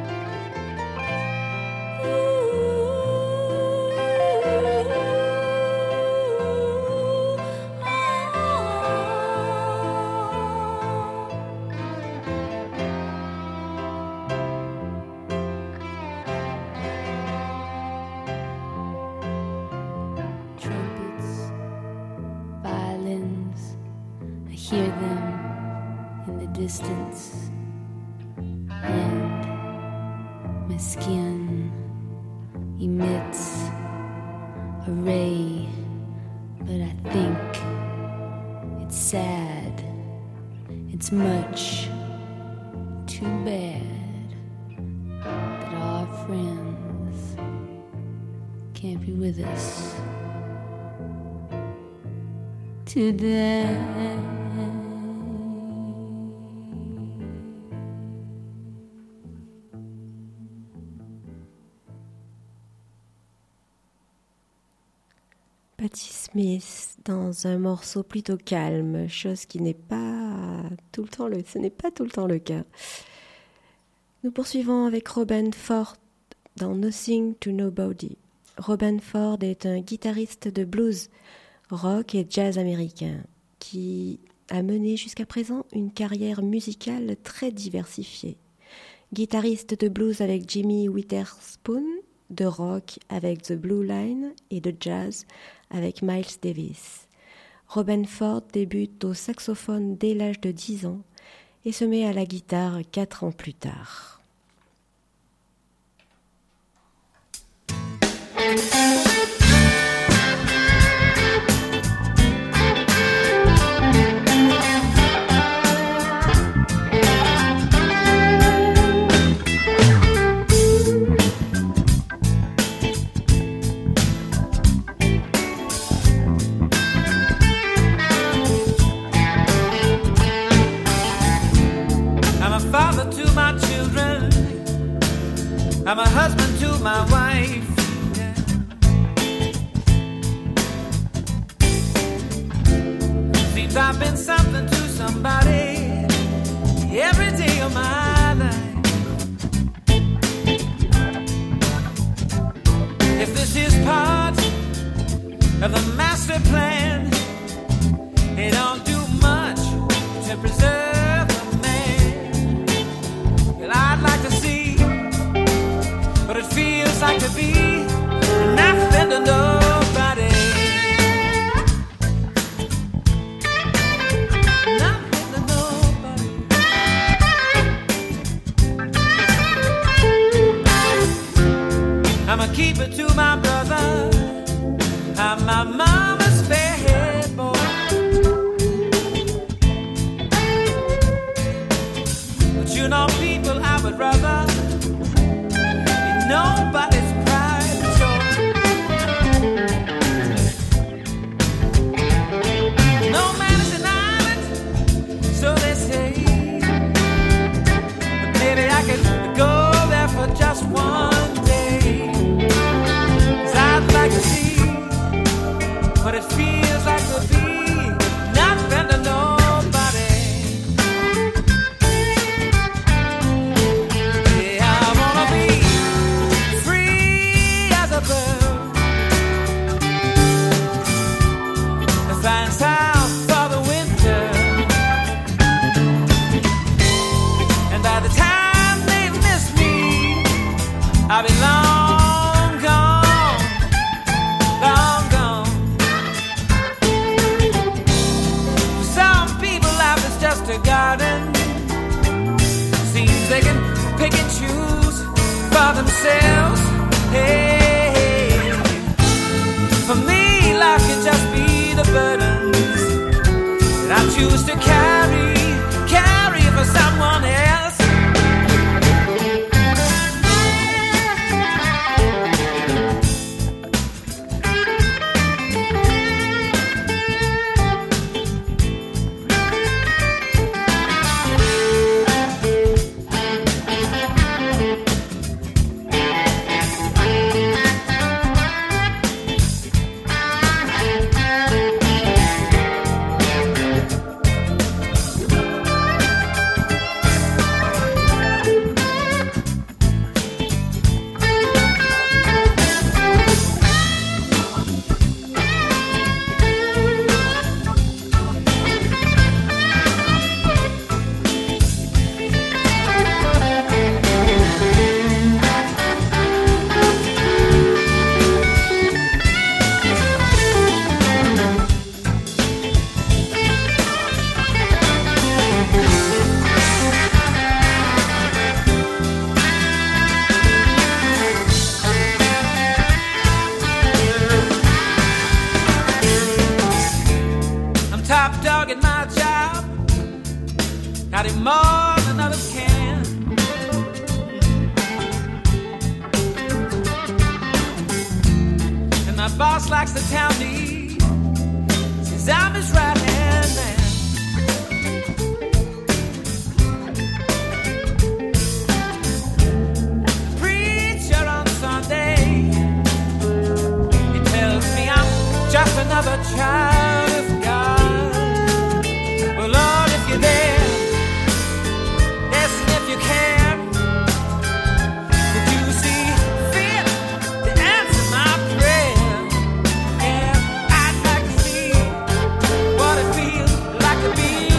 Speaker 10: Hear them in the distance, and my skin emits a ray, but I think it's sad. It's much too bad that our friends can't be with us today.
Speaker 1: Patti Smith dans un morceau plutôt calme, chose qui n'est pas tout le temps ce n'est pas tout le temps le cas. Nous poursuivons avec Robben Ford dans Nothing to Nobody. Robben Ford est un guitariste de blues, rock et jazz américain qui a mené jusqu'à présent une carrière musicale très diversifiée. Guitariste de blues avec Jimmy Witherspoon, de rock avec The Blue Line et de jazz avec Miles Davis. Robben Ford débute au saxophone dès l'âge de 10 ans et se met à la guitare 4 ans plus tard.
Speaker 13: I'm a husband to my wife. Seems I've been something to somebody every day of my life. If this is part of the master plan, it don't do much to preserve a man. Well, I'd like to see what it feels like to be nothing to nobody. Nothing to nobody. I'ma keep it to my brother. I'm my mama's fair boy. But you know, people, I would rather nobody's pride and joy. No man is an island, so they say. But maybe I could go there for just one day. 'Cause I'd like to see what it feels like to be nothing to nobody. Yeah, I wanna be flying south for the winter, and by the time they miss me, I'll be long gone, long gone. For some people, life is just a garden. Seems they can pick and choose for themselves. Hey, for me, life can just be the burdens that I choose to carry for someone else. Got it more than others can. And my boss likes to tell me, says I'm his right-hand man. Preacher on Sunday, he tells me I'm just another child of God. Well, Lord, if you're there, you can. Could you see fit to answer my prayer? And I'd like to see what it feels like to be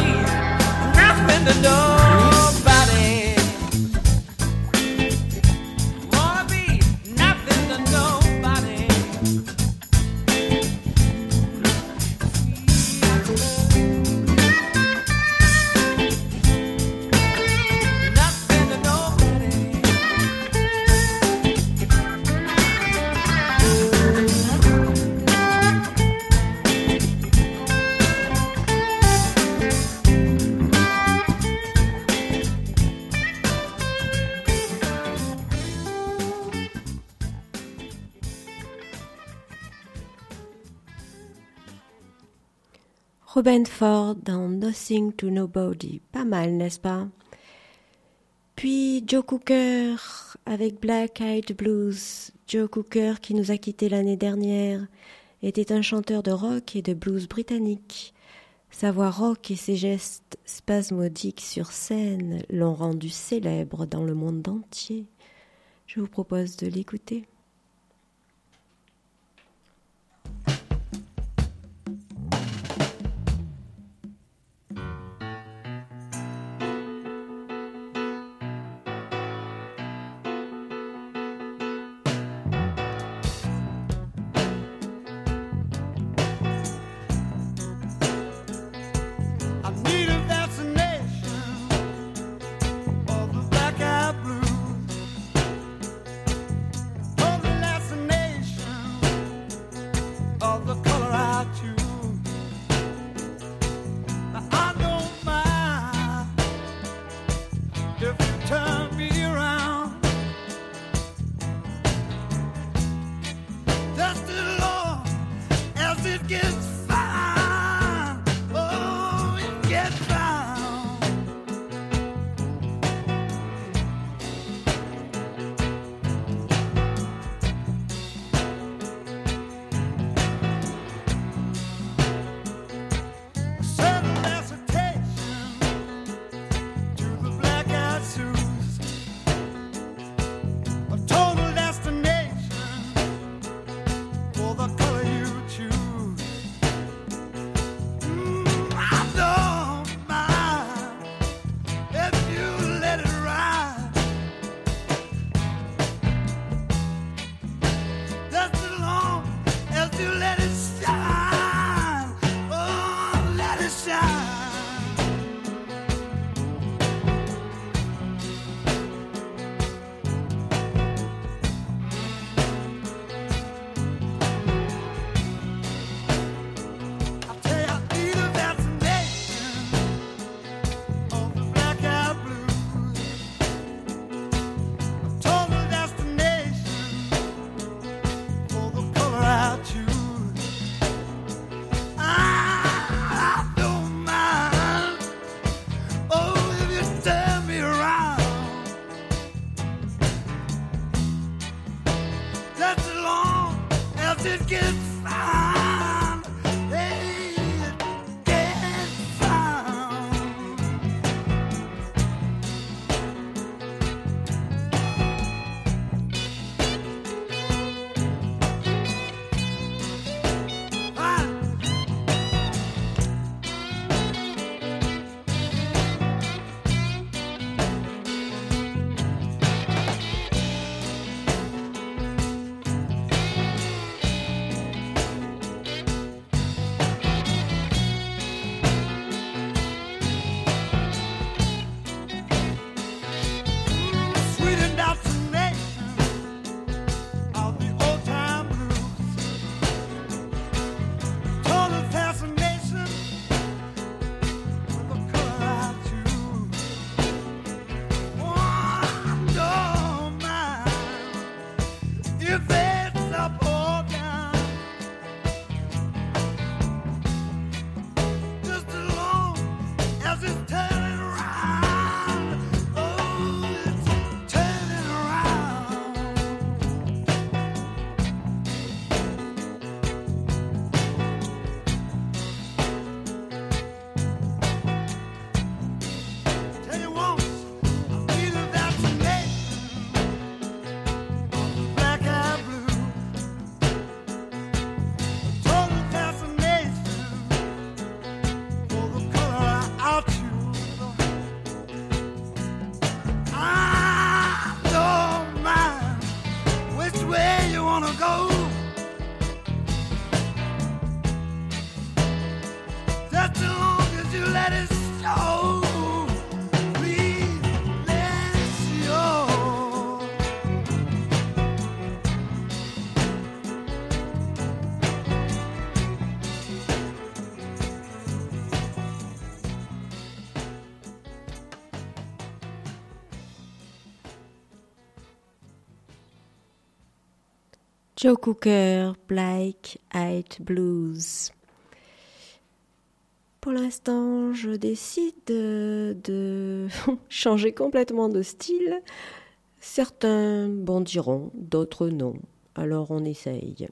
Speaker 1: Robin Ford dans Nothing to Nobody. Pas mal, n'est-ce pas? Puis Joe Cooker avec Black Eyed Blues. Joe Cooker, qui nous a quittés l'année dernière, était un chanteur de rock et de blues britannique. Sa voix rock et ses gestes spasmodiques sur scène l'ont rendu célèbre dans le monde entier. Je vous propose de l'écouter.
Speaker 12: I need a vaccination of the black-eyed blues. Total vaccination of the color I choose. Now, I don't mind if you turn me around. Just as long as it gets fine. Oh, it gets fine. Sudden recitation to the black-eyed Sues. A total destination for the color you choose. I don't mind if you let it ride. Just as long as you let it shine. Oh, let it shine. I tell you, I need a vaccination of the black-eyed blues. A total destination for the color I choose. I don't mind. Oh, if you turn me around. Just as long as it gets fine. Hey, it gets fine. Fine. Sweet indoctrination of the old time blues. Total fascination with the color I choose. Oh, I don't mind if it's up or down. Just as long as it's turning around. Oh, it's turning around. Tell you once, I need a vaccination of the black-eyed blues. A total fascination for the color I choose. I don't mind which way you wanna go. Just as long as you let it show. Please let it show.
Speaker 1: Joe Cooker, Black Eyed Blues. Pour l'instant, je décide de changer complètement de style. Certains bondiront, d'autres non. Alors on essaye.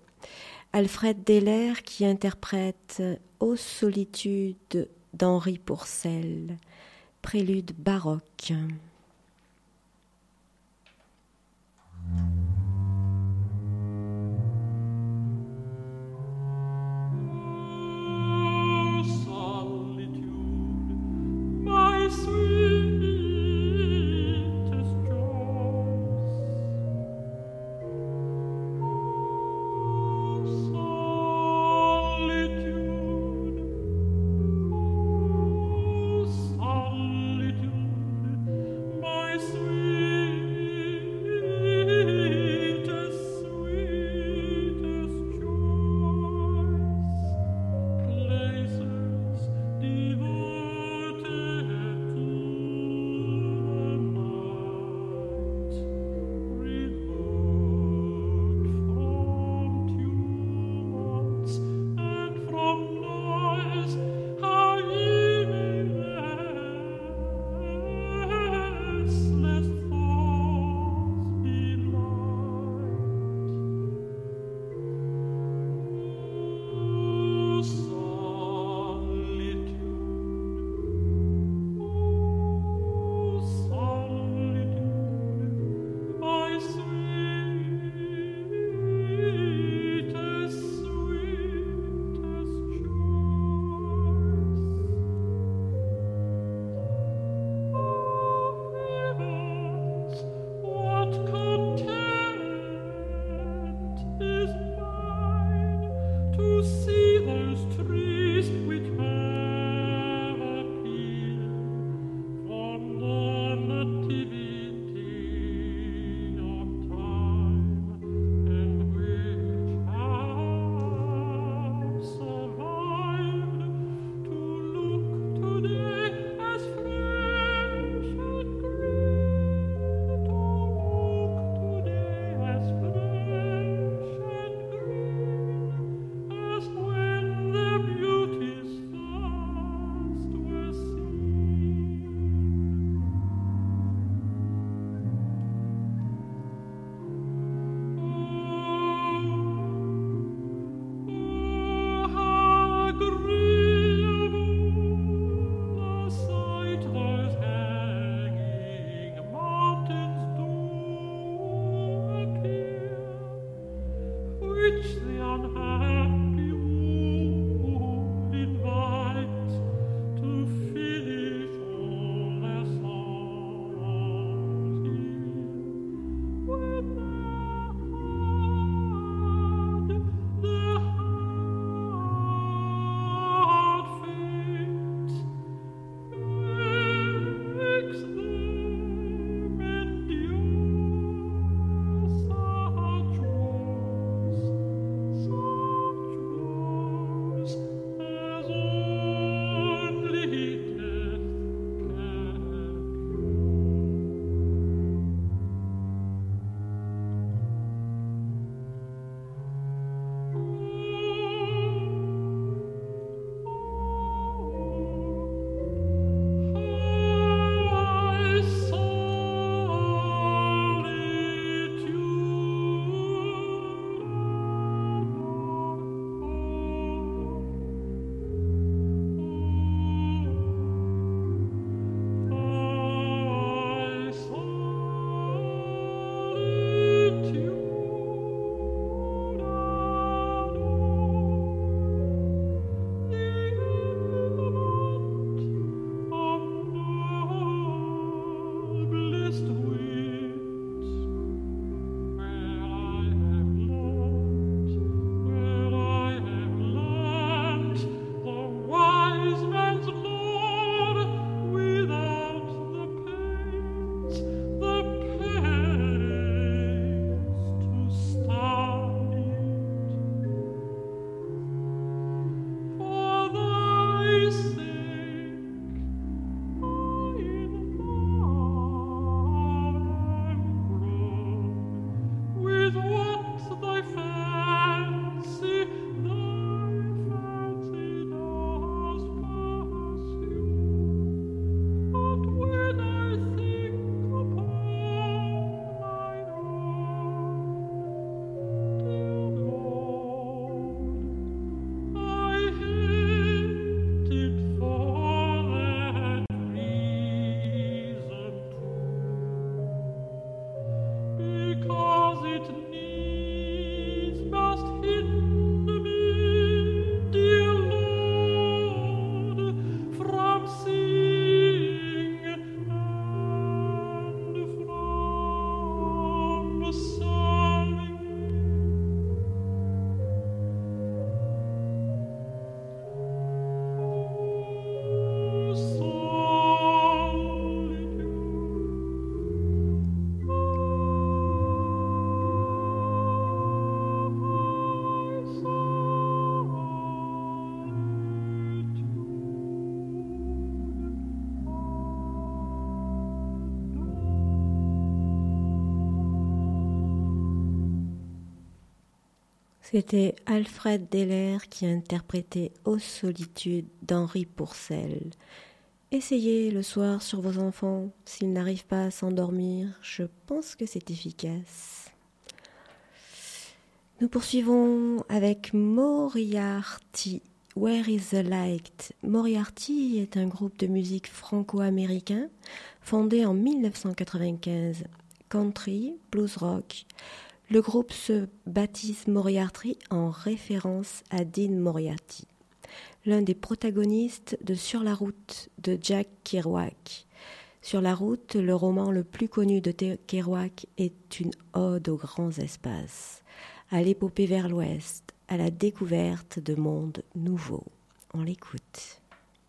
Speaker 1: Alfred Deller qui interprète « Ô solitude » d'Henri Pourcel, prélude baroque.
Speaker 14: The
Speaker 1: C'était Alfred Deller qui interprétait Aux solitudes d'Henri Pourcel. Essayez le soir sur vos enfants, s'ils n'arrivent pas à s'endormir, je pense que c'est efficace. Nous poursuivons avec Moriarty. Where is the Light? Moriarty est un groupe de musique franco-américain fondé en 1995. Country, blues rock. Le groupe se baptise Moriarty en référence à Dean Moriarty, l'un des protagonistes de Sur la route de Jack Kerouac. Sur la route, le roman le plus connu de Kerouac est une ode aux grands espaces, à l'épopée vers l'ouest, à la découverte de mondes nouveaux. On l'écoute.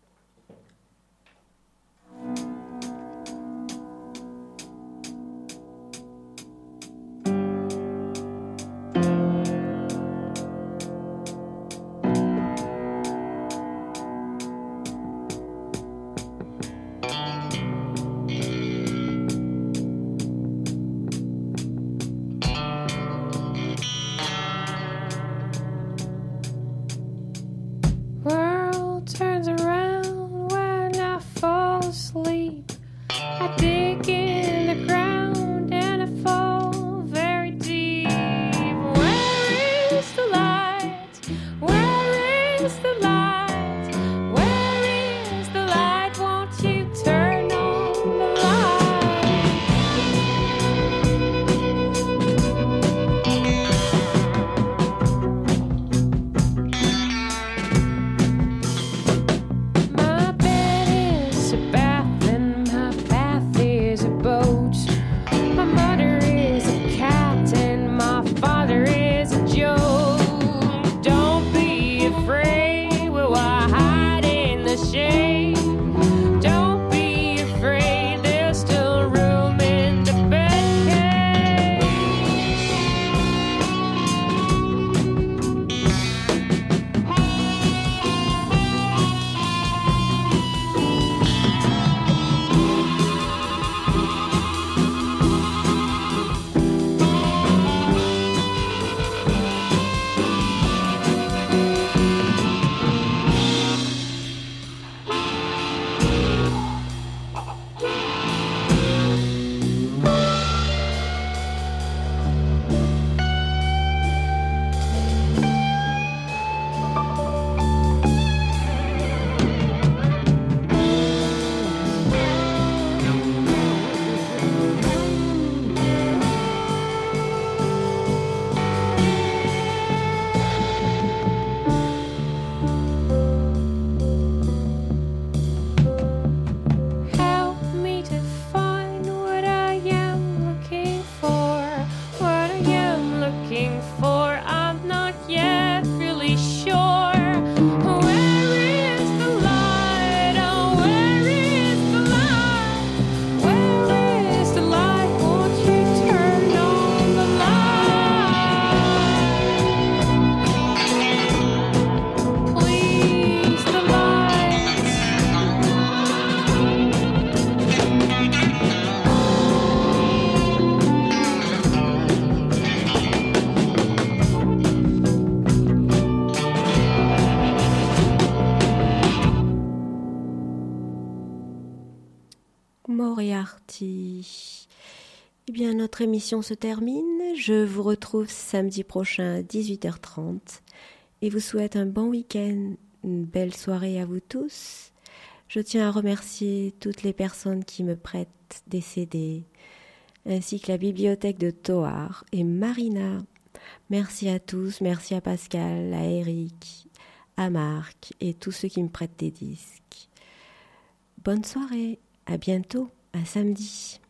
Speaker 4: World turns around when I fall asleep. I dig in the ground and I fall very deep. Where is the light? Where is the light? Where is the light? Won't you turn on the My bed is a bath and my path is a boat. My mother is a cat and my father is a joke. Don't be afraid, we'll hide in the shade. Don't be afraid, there's still room in the bed. Help me to find what I am looking for. What I am looking for, I'm not yet really sure. Where is the light? Oh, where is the light? Where is the light? Won't you turn on the light? Please, the light.
Speaker 1: Moriarty. Eh bien, notre émission se termine. Je vous retrouve samedi prochain à 18h30 et vous souhaite un bon week-end, une belle soirée à vous tous. Je tiens à remercier toutes les personnes qui me prêtent des CD, ainsi que la bibliothèque de Toar et Marina. Merci à tous, merci à Pascal, à Eric, à Marc et tous ceux qui me prêtent des disques. Bonne soirée, à bientôt, à samedi.